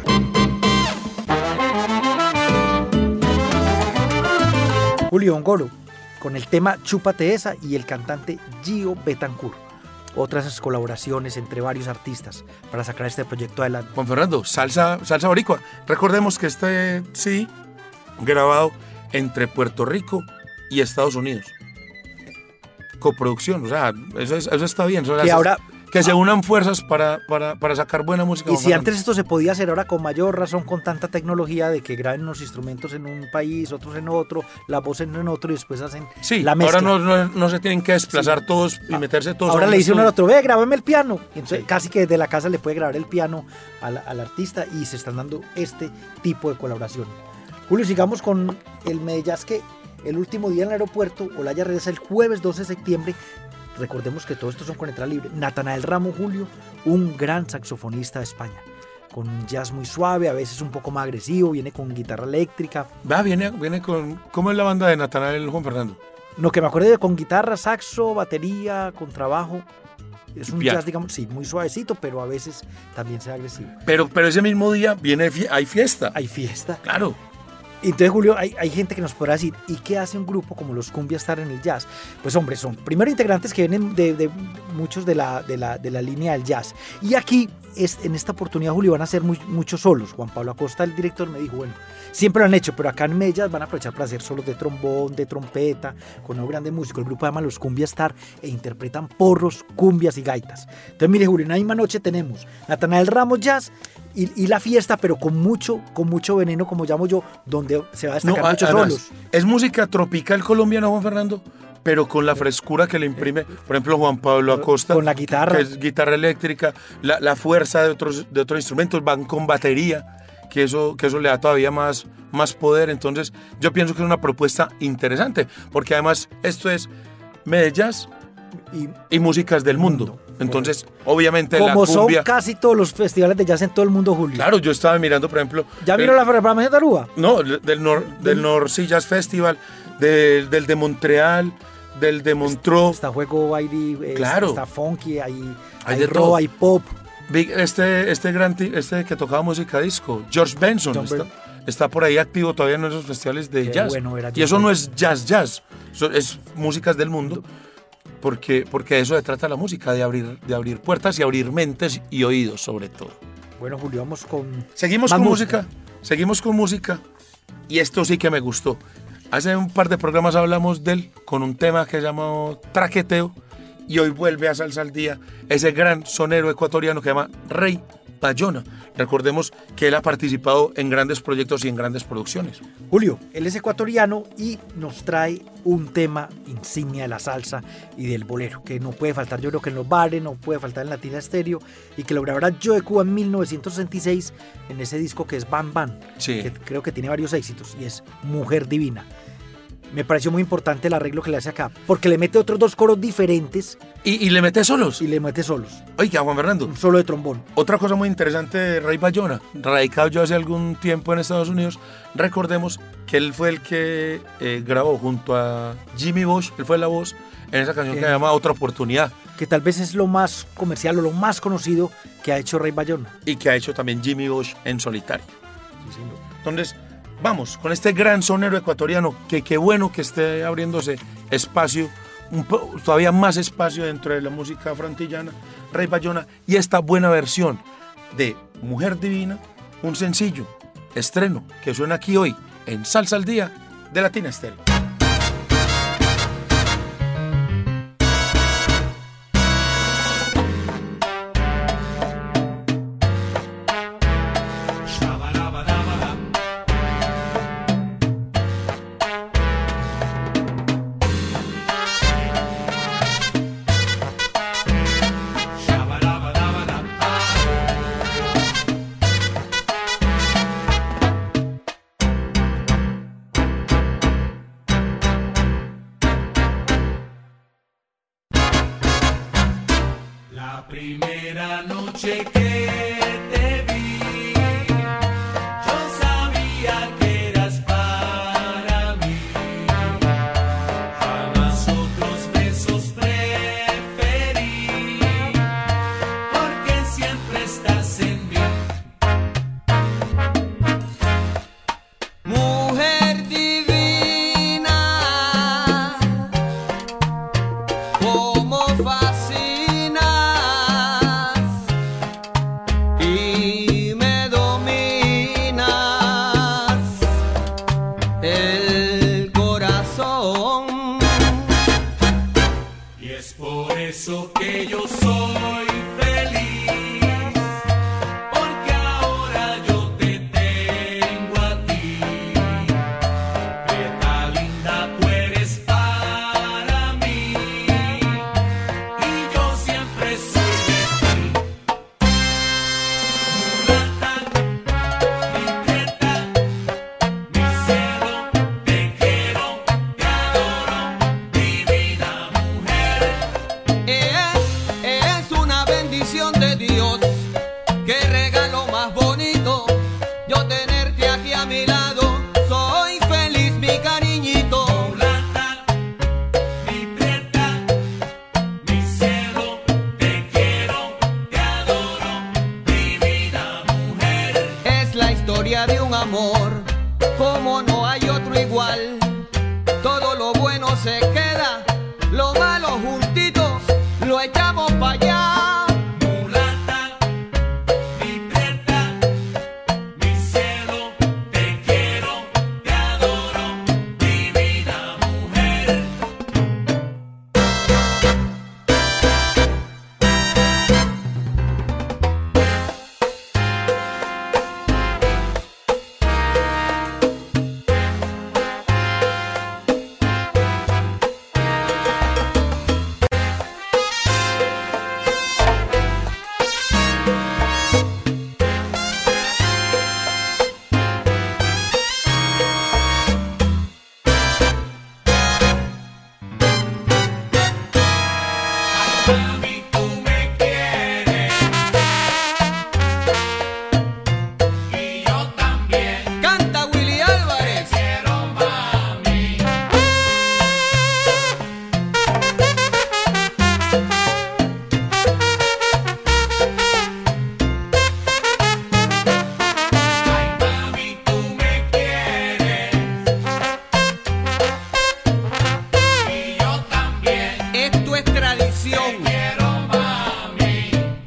Julio Ongoro, con el tema Chúpate esa y el cantante Gio Betancourt. Otras colaboraciones entre varios artistas para sacar este proyecto adelante. Juan Fernando, salsa, salsa boricua. Recordemos que este sí, grabado entre Puerto Rico y Estados Unidos. Coproducción, o sea, eso, es, eso está bien. Eso Que ahora... Que se unan fuerzas para, para, para sacar buena música. Y si antes esto se podía hacer, ahora con mayor razón con tanta tecnología de que graben unos instrumentos en un país, otros en otro, la voz en otro y después hacen sí, la mezcla. Ahora no, no, no se tienen que desplazar sí. todos y meterse todos. Ahora le dice uno al otro, ve, grábame el piano. Y entonces sí. casi que desde la casa le puede grabar el piano al, al artista y se están dando este tipo de colaboración. Julio, sigamos con el Medellín, que el último día en el aeropuerto, Olaya regresa el jueves doce de septiembre. Recordemos que todo esto son con entrada libre. Natanael Ramos, Julio, un gran saxofonista de España, con un jazz muy suave, a veces un poco más agresivo, viene con guitarra eléctrica. Va, viene, viene con... ¿Cómo es la banda de Natanael, Juan Fernando? No, que me acuerdo de con guitarra, saxo, batería, contrabajo. Es un Piano. Jazz, digamos, sí, muy suavecito, pero a veces también se agresivo. Pero, pero ese mismo día viene, hay fiesta. Hay fiesta. Claro. Entonces, Julio, hay, hay gente que nos podrá decir, ¿y qué hace un grupo como los Cumbia Star en el jazz? Pues, hombre, son primero integrantes que vienen de, de muchos de la, de, la, de la línea del jazz. Y aquí, es, en esta oportunidad, Julio, van a ser muy, muchos solos. Juan Pablo Acosta, el director, me dijo, bueno, siempre lo han hecho, pero acá en Medellín van a aprovechar para hacer solos de trombón, de trompeta, con un grande músico. El grupo se llama los Cumbia Star e interpretan porros, cumbias y gaitas. Entonces, mire, Julio, en la misma noche tenemos Natanael Ramos Jazz y, y la fiesta, pero con mucho, con mucho veneno, como llamo yo, donde se va a destacar No, muchos además, solos. Es música tropical colombiana, Juan Fernando, pero con la frescura que le imprime, por ejemplo, Juan Pablo Acosta. Con la guitarra. Que es guitarra eléctrica, la, la fuerza de otros, de otros instrumentos, van con batería, que eso, que eso le da todavía más, más poder. Entonces, yo pienso que es una propuesta interesante, porque además esto es Medellín y, y músicas del mundo. mundo. Entonces, bueno, obviamente como la cumbia... Como son casi todos los festivales de jazz en todo el mundo, Julio. Claro, yo estaba mirando, por ejemplo... ¿Ya vieron la programación de Aruba? No, del Nor, del North Sea Jazz Festival, del, del de Montreal, del de Montreux. Está juego baile, claro. Está funky, hay, hay, hay de rock, todo. hay pop. Este, este gran este que tocaba música disco, George Benson, John está, Ben- está por ahí activo todavía en esos festivales de Qué jazz. bueno era y John eso no Ben- es jazz jazz, eso es músicas del mundo, porque, porque de eso se trata la música, de abrir, de abrir puertas y abrir mentes y oídos sobre todo. Bueno, Julio, vamos con... Seguimos más con música. música, seguimos con música y esto sí que me gustó. Hace un par de programas hablamos de él con un tema que se llama Traqueteo y hoy vuelve a Salsa al Día ese gran sonero ecuatoriano que se llama Rey Bayona. Recordemos que él ha participado en grandes proyectos y en grandes producciones. Julio, él es ecuatoriano y nos trae un tema insignia de la salsa y del bolero, que no puede faltar, yo creo que en los bares, no puede faltar en Latina Stereo, y que lo grabará Joe Cuba en mil novecientos sesenta y seis en ese disco que es Bam Bam, Sí. que creo que tiene varios éxitos, y es Mujer Divina. Me pareció muy importante el arreglo que le hace acá, porque le mete otros dos coros diferentes Y, y le mete solos. y le mete solos, Oiga, Juan Fernando, un solo de trombón. otra cosa muy interesante de Rey Bayona, radicado yo hace algún tiempo en Estados Unidos, recordemos que él fue el que eh, grabó junto a Jimmy Bosch, él fue la voz en esa canción Eh. que se llama Otra Oportunidad Que tal vez es lo más comercial o lo más conocido que ha hecho Rey Bayona. y que ha hecho también Jimmy Bosch en solitario. Entonces, vamos con este gran sonero ecuatoriano, que qué bueno que esté abriéndose espacio, un po- todavía más espacio dentro de la música frontillana, Rey Bayona, y esta buena versión de Mujer Divina, un sencillo estreno que suena aquí hoy en Salsa al Día de Latina Stereo. La primera noche que te vi, yo sabía que eras para mí. Jamás otros besos preferí, porque siempre estás en mi Cómo fascinas y me dominas el corazón. Y es por eso que yo soy feliz, porque ahora yo te tengo a ti. Prieta linda, tú eres para mí, y yo siempre soy de ti. Mulata, mi prieta, mi cielo, te quiero, te adoro, divina mujer. Es, es una bendición de Dios, qué regalo más bonito, yo tenerte aquí a mi lado, soy feliz mi cariñito. Mulata, mi prieta, mi cielo, te quiero, te adoro, divina mujer. Es la historia de un amor, como no hay otro igual, todo lo bueno se queda, lo malo juntitos, lo echamos para allá. Mulata, mi prieta, mi cielo, te quiero, te adoro, divina mujer. Mami, tú me quieres y yo también. Canta Willy Álvarez. Te quiero, mami. Ay, mami, tú me quieres y yo también. Esto es tradición. Te quiero, mami.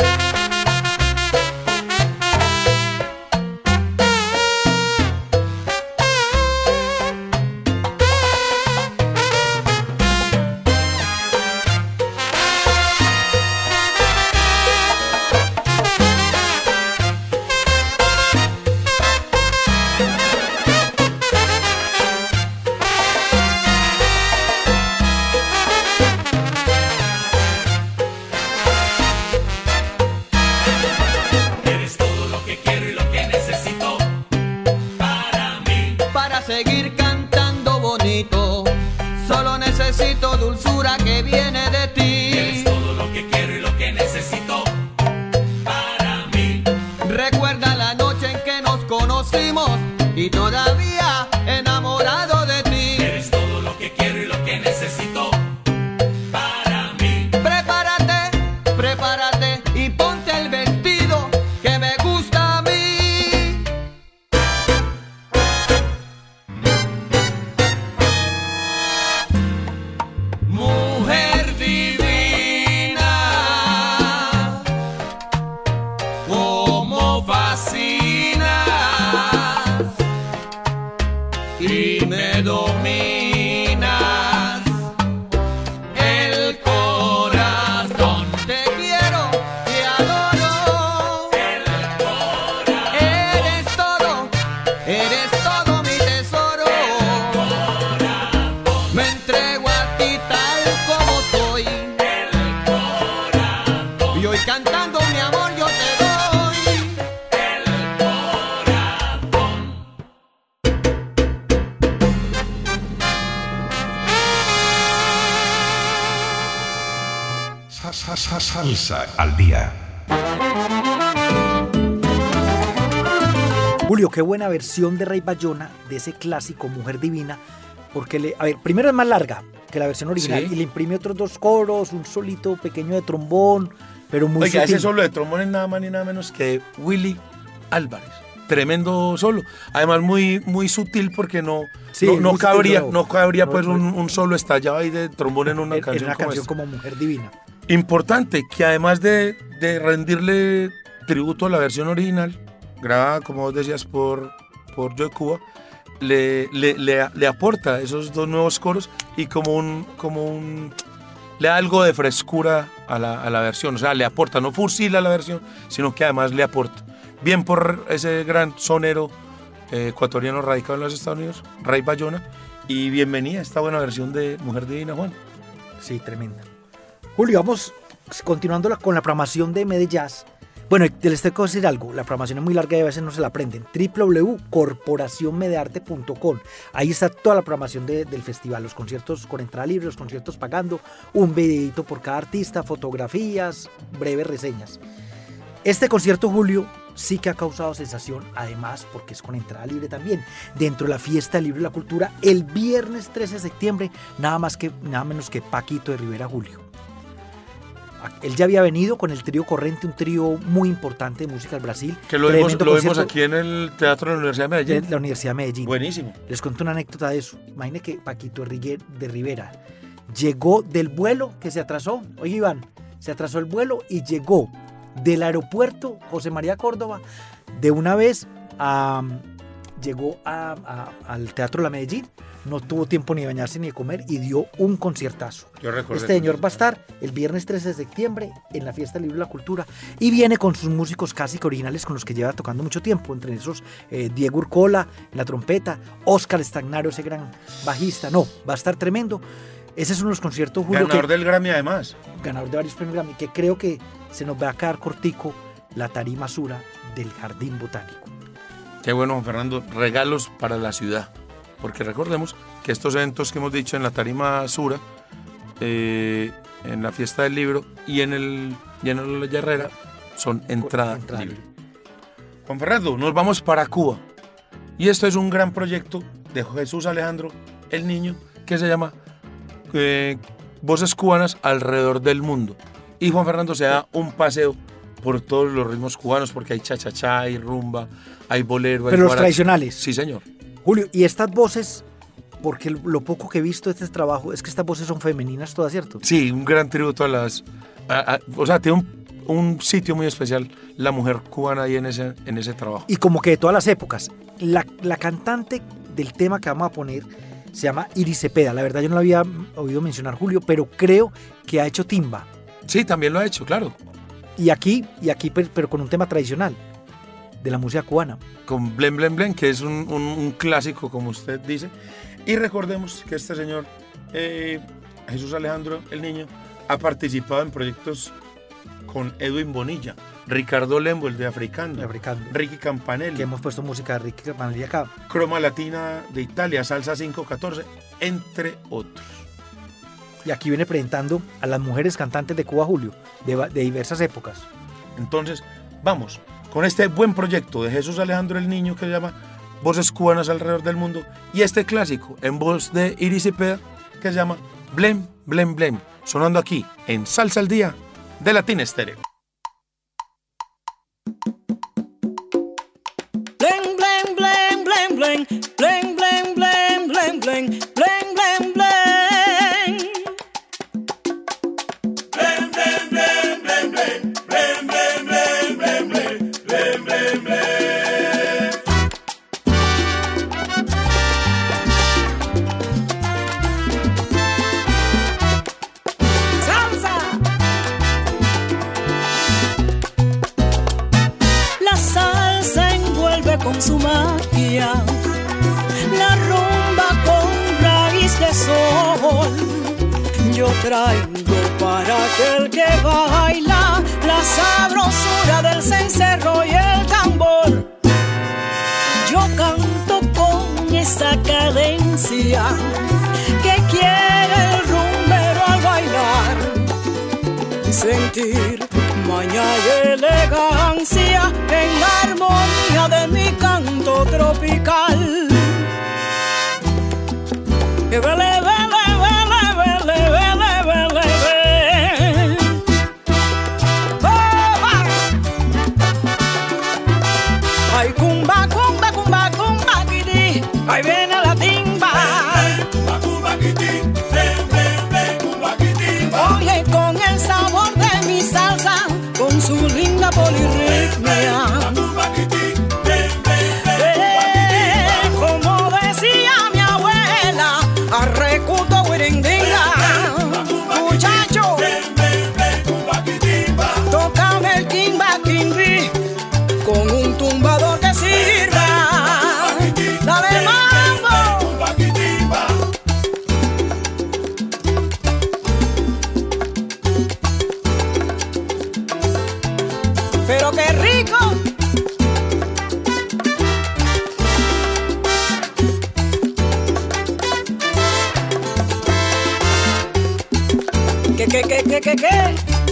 Eres todo lo que quiero y lo que necesito para mí. Para seguir cantando bonito, solo necesito dulzura que viene de Eres ti. todo lo que quiero y lo que necesito para mí. Recuerda la noche en que nos conocimos y todavía enamorado de ti. Eres todo lo que quiero y lo que necesito para mí. Prepárate, prepárate y ponte el vestido que me gusta a mí. Mujer divina, Cómo fascinas y me dominas el corazón. Te quiero, te adoro. Eres todo, eres todo mi tesoro. Me entrego a ti tal como soy. Y hoy cantando mi amor yo te doy. Sa- sa- sa- Salsa al día. Julio, qué buena versión de Rey Bayona de ese clásico Mujer Divina, porque le, a ver, primero es más larga que la versión original Sí. y le imprime otros dos coros, un solito pequeño de trombón, pero muy Oiga, sutil. ese solo de trombón es nada más ni nada menos que Willy Álvarez. tremendo solo. Además muy, muy sutil porque no, Sí, no, no muy cabría, sutil, no cabría no, pues no, un, un solo estallado ahí de trombón en una en, canción, en una como, canción esta. como Mujer Divina. Importante que además de, de rendirle tributo a la versión original, grabada como vos decías por, por Joe Cuba, le, le, le, le aporta esos dos nuevos coros y como un, como un le da algo de frescura a la, a la versión, o sea, le aporta, no fusila la versión, sino que además le aporta. Bien por ese gran sonero eh, ecuatoriano radicado en los Estados Unidos, Ray Bayona, y bienvenida a esta buena versión de Mujer Divina, Juan. Sí, tremenda. Julio, vamos continuando la- con la programación de Medellín. Bueno, les tengo que decir algo, la programación es muy larga y a veces no se la aprenden. doble u doble u doble u punto corporación medearte punto com. Ahí está toda la programación de- del festival, los conciertos con entrada libre, los conciertos pagando, un videito por cada artista, fotografías, breves reseñas. Este concierto, Julio, sí que ha causado sensación, además porque es con entrada libre también, dentro de la Fiesta del Libro y la Cultura, el viernes trece de septiembre, nada más que nada menos que Paquito de Rivera, Julio. Él ya había venido con el trío Corrente, un trío muy importante de música del Brasil. Que lo vimos, Tremendo lo vimos concierto aquí en el Teatro de la Universidad de de Medellín. la Universidad de Medellín. Buenísimo. Les cuento una anécdota de eso. Imagine que Paquito de Rigue- de Rivera llegó del vuelo que se atrasó. Oye, Iván, se atrasó el vuelo y llegó del aeropuerto José María Córdoba de una vez a, llegó a- a- al Teatro de la Medellín. No tuvo tiempo ni de bañarse ni de comer y dio un conciertazo. Yo recuerdo. Este señor va a estar el viernes trece de septiembre en la Fiesta del Libro y la Cultura y viene con sus músicos casi que originales con los que lleva tocando mucho tiempo, entre esos eh, Diego Urcola en la trompeta, Oscar Stagnaro, ese gran bajista. No, va a estar tremendo. Ese es uno de los conciertos, Julio, Ganador que, del Grammy además. ganador de varios premios Grammy, que creo que se nos va a quedar cortico la tarima Sura del Jardín Botánico. Qué bueno, Juan Fernando. Regalos para la ciudad. Porque recordemos que estos eventos que hemos dicho en la Tarima Sura, eh, en la Fiesta del Libro y en el y en el La Herrera son entrada, entrada libre. libre. Juan Fernando, nos vamos para Cuba. Y esto es un gran proyecto de Jesús Alejandro, el niño, que se llama eh, Voces Cubanas alrededor del mundo. Y Juan Fernando se da un paseo por todos los ritmos cubanos, porque hay cha-cha-cha, hay rumba, hay bolero, hay Pero los guaracha. tradicionales. Sí, señor. Julio, y estas voces, porque lo poco que he visto de este trabajo es que estas voces son femeninas todas, ¿cierto? Sí, un gran tributo a las... a- a- o sea, tiene un, un sitio muy especial la mujer cubana ahí en ese, en ese trabajo. Y como que de todas las épocas. La, la cantante del tema que vamos a poner se llama Iris Cepeda. La verdad yo no la había oído mencionar, Julio, pero creo que ha hecho timba. Sí, también lo ha hecho, claro. Y aquí, y aquí pero, pero con un tema tradicional de la música cubana. Con Blen Blen Blen, que es un, un- un clásico, como usted dice. Y recordemos que este señor, eh, Jesús Alejandro, el niño, ha participado en proyectos con Edwin Bonilla, Ricardo Lembo, el de Africano, De Africano. Ricky Campanelli, Que hemos puesto música de Ricky Campanelli acá. Croma Latina de Italia, Salsa cinco catorce, entre otros. Y aquí viene presentando a las mujeres cantantes de Cuba, Julio, de, va- de diversas épocas. Entonces, vamos con este buen proyecto de Jesús Alejandro el Niño que se llama Voces Cubanas alrededor del mundo y este clásico en voz de Iris Cepeda que se llama Blem, Blem, Blem, sonando aquí en Salsa al Día de Latina Estéreo. Bling, bling, bling, bling, bling, bling, bling, bling, bling, bling, bling, bling, bling. Salsa. La salsa envuelve con su magia, la rumba con raíz de sol. Yo traigo para aquel que baila la sabrosura del cencerro y el tambor. Yo canto con esa cadencia que quiere el rumbero al bailar. Sentir maña y elegancia en la armonía de mi canto tropical. Que vele, vele, vele, vele, vele, vele, vele. Oh, va. Ay, cumba, ¿Qué, qué, qué?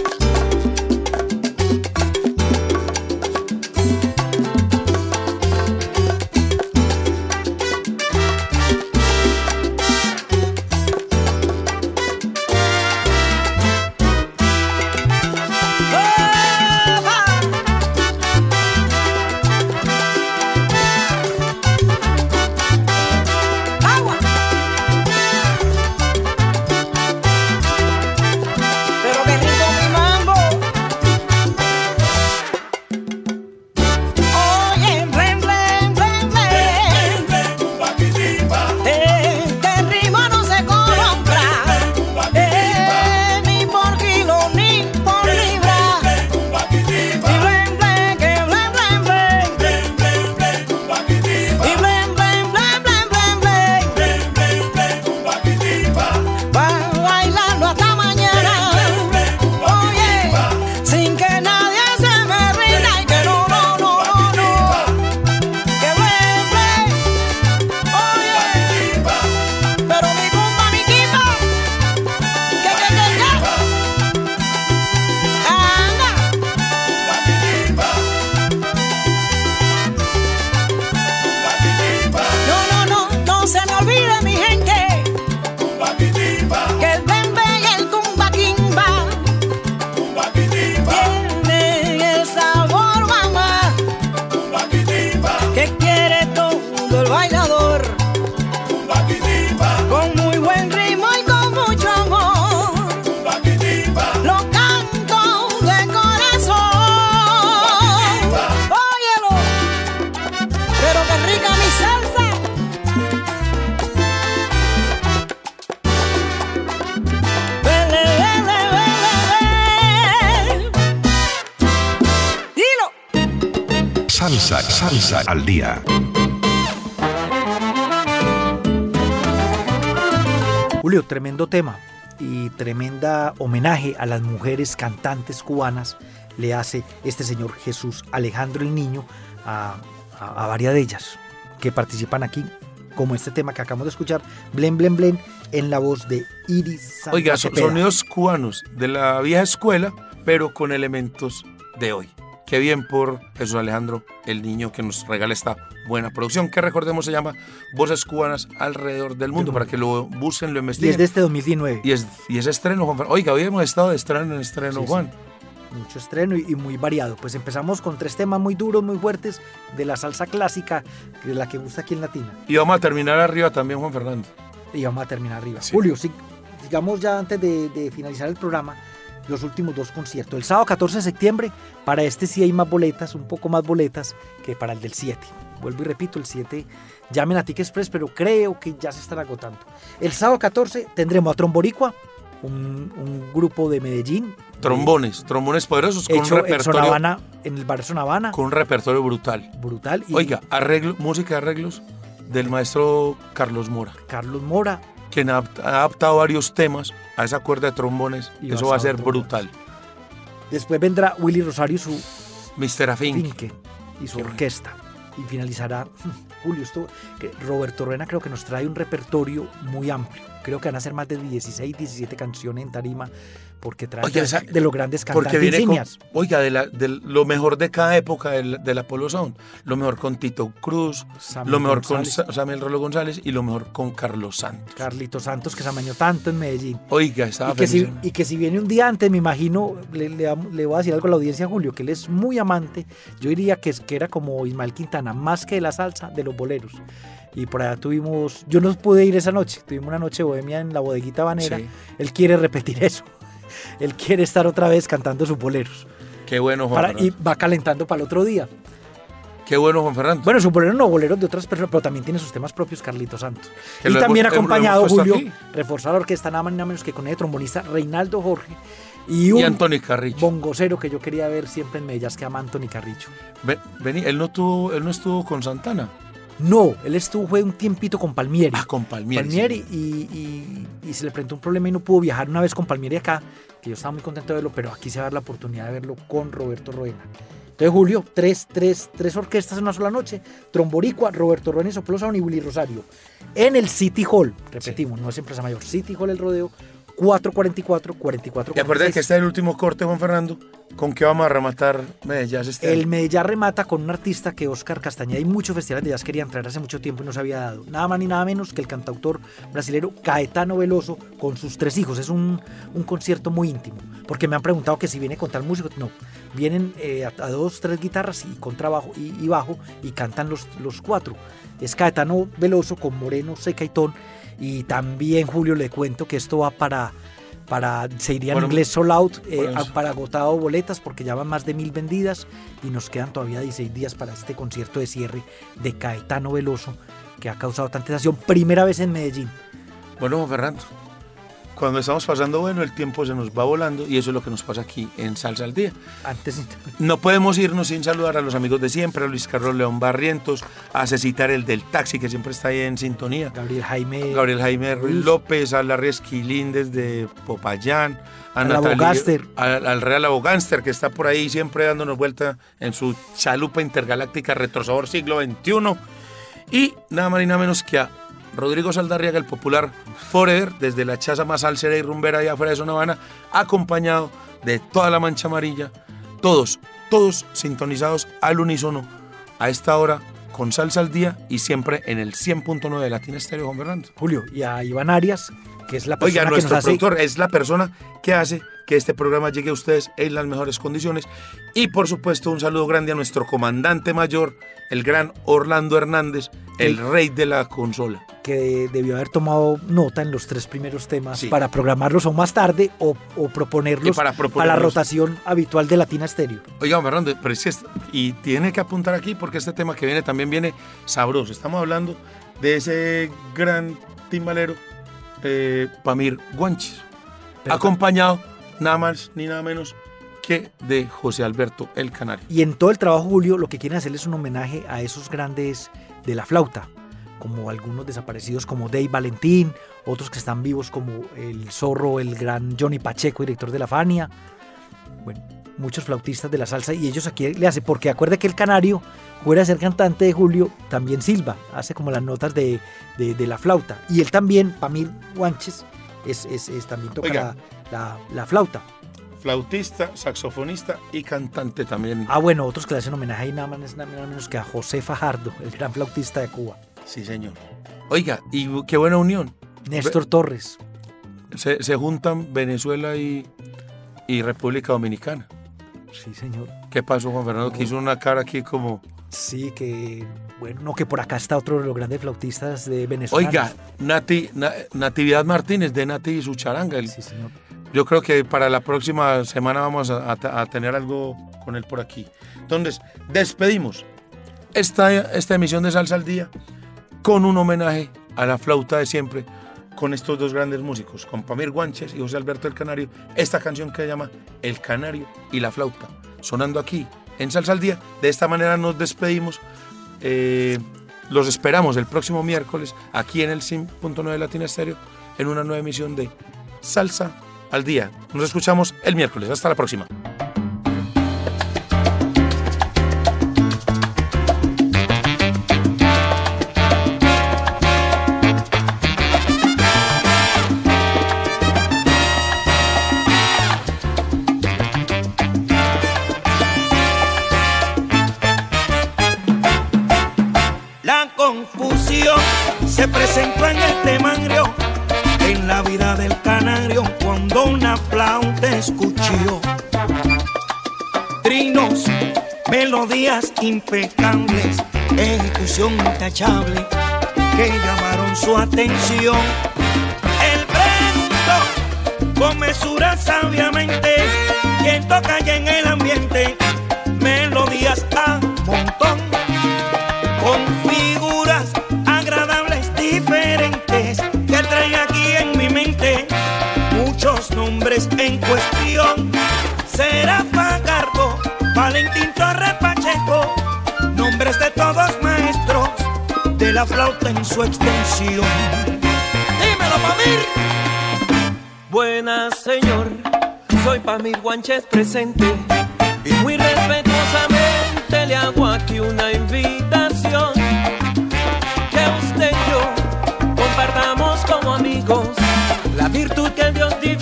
Salsa, salsa al día. Julio, tremendo tema y tremenda homenaje a las mujeres cantantes cubanas le hace este señor Jesús Alejandro el Niño a, a, a varias de ellas que participan aquí, como este tema que acabamos de escuchar, Blen Blen Blen, en la voz de Iris Santa Oiga, son Cepeda. sonidos cubanos de la vieja escuela, pero con elementos de hoy. Qué bien por Jesús Alejandro el Niño que nos regala esta buena producción, que recordemos se llama Voces Cubanas Alrededor del Mundo, para que lo busquen, lo Y investiguen. es de este dos mil diecinueve. Y es, y es estreno, Juan. Oiga, hoy hemos estado de estreno en estreno, Sí, Juan. sí. Mucho estreno y, y muy variado. Pues empezamos con tres temas muy duros, muy fuertes de la salsa clásica, de la que gusta aquí en Latina. Y vamos a terminar arriba también, Juan Fernando. Y vamos a terminar arriba. Sí. Julio, si, digamos ya antes de, de finalizar el programa, los últimos dos conciertos. El sábado catorce de septiembre, para este sí hay más boletas, un poco más boletas que para el del siete. Vuelvo y repito, el siete, llamen a Ticket Express, pero creo que ya se están agotando. El sábado catorce tendremos a Tromboricua, un, un grupo de Medellín. Trombones, de, trombones poderosos con un hecho en repertorio. Sonavana, en el bar Sonavana. Con un repertorio brutal. Brutal. Y Oiga, arreglo, música de arreglos del maestro Carlos Mora, Carlos Mora. quien ha ha adaptado varios temas a esa cuerda de trombones. Y Eso va a basado ser en trombones. brutal. Después vendrá Willy Rosario y su mister Afink. Finque y su Qué orquesta. Y finalizará, Julio, esto, que Roberto Ruena creo que nos trae un repertorio muy amplio. Creo que van a ser más de dieciséis, diecisiete canciones en tarima, porque trae Oiga, de, esa- de los grandes Porque cantantes viene con, insignias. oiga, de, la, de lo mejor de cada época del, del Apollo Sound. Lo mejor con Tito Cruz, Samuel lo mejor González. con Sa- Samuel Rolo González y lo mejor con Carlos Santos. Carlitos Santos, que se amañó tanto en Medellín. Oiga, estaba Y que, feliz. si, y que si viene un día antes, me imagino, le, le, am- le voy a decir algo a la audiencia, Julio, que él es muy amante. Yo diría que, es, que era como Ismael Quintana, más que de la salsa, de los boleros. Y por allá tuvimos, yo no pude ir esa noche, tuvimos una noche bohemia en la bodeguita Habanera. Sí. Él quiere repetir eso. Él quiere estar otra vez cantando sus boleros. Qué bueno, Juan Para- y Fernando. va calentando para el otro día. Qué bueno, Juan Fernando. Bueno, sus boleros no, boleros de otras personas, pero también tiene sus temas propios, Carlitos Santos. Que Y lo también hemos- lo hemos acompañado, puesto Julio, aquí. reforzar la orquesta nada más ni nada menos que con el trombonista Reinaldo Jorge y un Y Anthony Carrillo. bongocero que yo quería ver siempre en Medellín, que llama Anthony Carrillo. Ven- vení, él no tuvo, él no estuvo con Santana. No, él estuvo fue un tiempito con Palmieri. Ah, con Palmieri. Palmieri y, y- y se le presentó un problema y no pudo viajar una vez con Palmieri acá, que yo estaba muy contento de verlo, pero aquí se va a dar la oportunidad de verlo con Roberto Roena. Entonces, Julio, tres, tres, tres orquestas en una sola noche, Tromboricua, Roberto Roena y Soplo Sound y Willy Rosario. En el City Hall, repetimos, no es Empresa Mayor, City Hall el rodeo, cuatro cuarenta y cuatro, cuarenta y cuatro Y acuérdense que este es el último corte, Juan Fernando. ¿Con qué vamos a rematar Medellín este El año? Medellín remata con un artista que Oscar Castañeda y muchos festivales de jazz querían traer hace mucho tiempo y no se había dado. Nada más ni nada menos que el cantautor brasilero Caetano Veloso con sus tres hijos. Es un, un concierto muy íntimo, porque me han preguntado que si viene con tal músico. No, vienen eh, a, a dos, tres guitarras y contrabajo y, y bajo y cantan los, los cuatro. Es Caetano Veloso con Moreno Secaitón. Y también, Julio, le cuento que esto va para... para se iría en Bueno, inglés sold out, eh, bueno, a- para agotado boletas, porque ya van más de mil vendidas y nos quedan todavía dieciséis días para este concierto de cierre de Caetano Veloso, que ha causado tanta sensación, primera vez en Medellín. Bueno, Juan Fernando, cuando estamos pasando bueno, el tiempo se nos va volando y eso es lo que nos pasa aquí en Salsa al Día. Antes No podemos irnos sin saludar a los amigos de siempre, a Luis Carlos León Barrientos, a Cecitar el del taxi, que siempre está ahí en sintonía. Gabriel Jaime Gabriel Jaime Ruiz López, a Larry Esquilín desde Popayán, a Al Natalia- Abogánster. al, al Real Abogánster, que está por ahí siempre dándonos vuelta en su chalupa intergaláctica Retrosador siglo veintiuno. Y nada más ni nada menos que a Rodrigo Saldarriaga, el popular Forever, desde la chaza más salsera y rumbera allá afuera de Zona Habana, acompañado de toda la Mancha Amarilla, todos, todos sintonizados al unísono a esta hora con Salsa al Día y siempre en el cien punto nueve de Latina Estéreo, Juan Fernando. Julio, y a Iván Arias, que es la persona Oiga, que nuestro nos hace... productor es la persona que hace que este programa llegue a ustedes en las mejores condiciones. Y por supuesto, un saludo grande a nuestro comandante mayor, el gran Orlando Hernández, el rey de la consola. que debió haber tomado nota en los tres primeros temas Sí. para programarlos o más tarde o, o proponerlos Y para a la proponerlos. rotación habitual de Latina Estéreo. Oiga, Fernando, pero es que es- y tiene que apuntar aquí porque este tema que viene también viene sabroso. Estamos hablando de ese gran timbalero, eh, Pamir Guanches, Pero- acompañado nada más ni nada menos que de José Alberto el Canario. Y en todo el trabajo, Julio, lo que quieren hacer es un homenaje a esos grandes de la flauta, como algunos desaparecidos como Dave Valentín, otros que están vivos como el Zorro, el gran Johnny Pacheco, director de la Fania. Bueno, muchos flautistas de la salsa y ellos aquí le hacen, porque acuerde que el Canario, fuera de ser cantante de Julio, también silba, hace como las notas de, de, de la flauta. Y él también, Pamir Guanches, es, es, es- también toca Oiga. la, la, la flauta. Flautista, saxofonista y cantante también. Ah, bueno, otros que le hacen homenaje ahí nada más nada menos que a José Fajardo, el gran flautista de Cuba. Sí, señor. Oiga, y qué buena unión. Néstor Torres. Se, se juntan Venezuela y, y República Dominicana. Sí, señor. ¿Qué pasó, Juan Fernando? Que hizo una cara aquí como... Sí, que bueno, no, que por acá está otro de los grandes flautistas de Venezuela. Oiga, Nati, Na- Natividad Martínez de Nati y su charanga. El- Sí, señor. Yo creo que para la próxima semana vamos a, a- a tener algo con él por aquí. Entonces, despedimos esta, esta emisión de Salsa al Día con un homenaje a la flauta de siempre, con estos dos grandes músicos, con Pamir Guanches y José Alberto el Canario. Esta canción que se llama El Canario y la Flauta, sonando aquí en Salsa al Día. De esta manera nos despedimos. Eh, los esperamos el próximo miércoles aquí en el cien punto nueve Latina Estéreo en una nueva emisión de Salsa al Día. Nos escuchamos el miércoles. Hasta la próxima. La confusión se presentó en este mangrio, en la vida del canario, cuando una flauta escuchó. Trinos, melodías impecables, ejecución intachable, que llamaron su atención. Él preguntó con mesura sabiamente, quien toca ya en el ambiente, melodías a montón, con figuras agradables diferentes que trae aquí en mi mente muchos nombres en cuestión. Será Fajardo, Valentín Torres Pacheco, nombres de todos maestros de la flauta en su extensión. Dímelo, Pamir. Buenas, señor, soy Pamir Guanches presente y muy respetuosamente le hago aquí una invitación, que usted y yo compartamos como amigos la virtud que Dios dio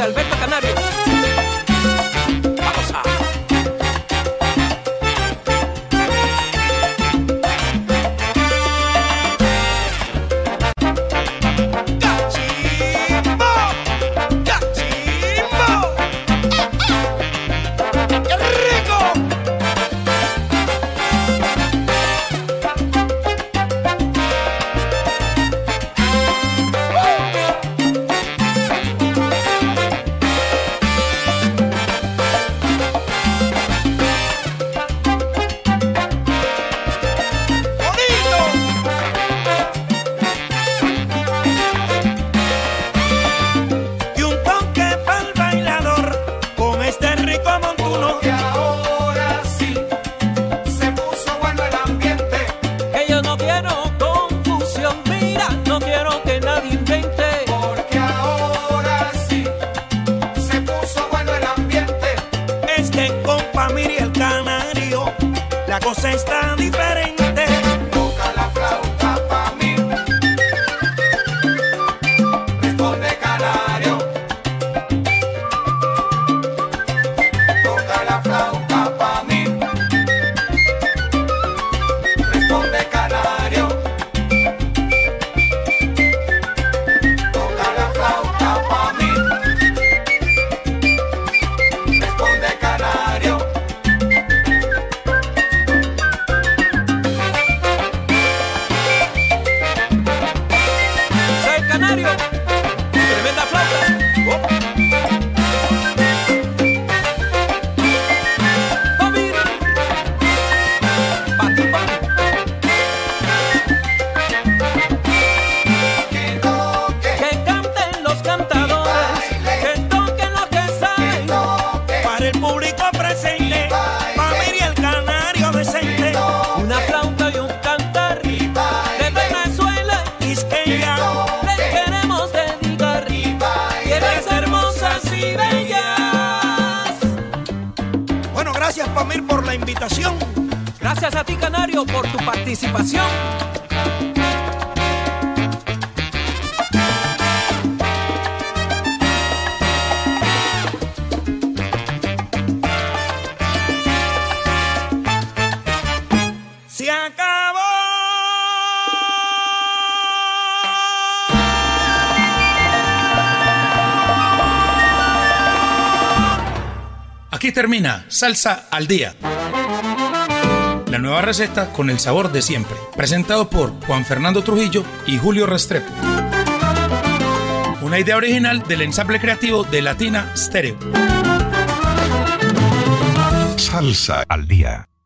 Alberto Canario. Vamos a... cosa está diferente. Toca la flauta pa' mí. Responde Canario. Toca la flauta pa' mí. Responde Canario. Toca la flauta pa' mí. Responde Canario. Tremenda flauta. Oh. Pamir. Patipán. Que toque. Que canten los cantadores. Que toquen lo que saben. Para el público presente, Pamir y el Canario decente. Una flauta y un cantar. De Venezuela. Quisqueya. Bueno, gracias Pamir por la invitación. Gracias a ti, Canario, por tu participación. Se acabó. Aquí termina Salsa al Día. La nueva receta con el sabor de siempre. Presentado por Juan Fernando Trujillo y Julio Restrepo. Una idea original del ensamble creativo de Latina Stereo. Salsa al Día.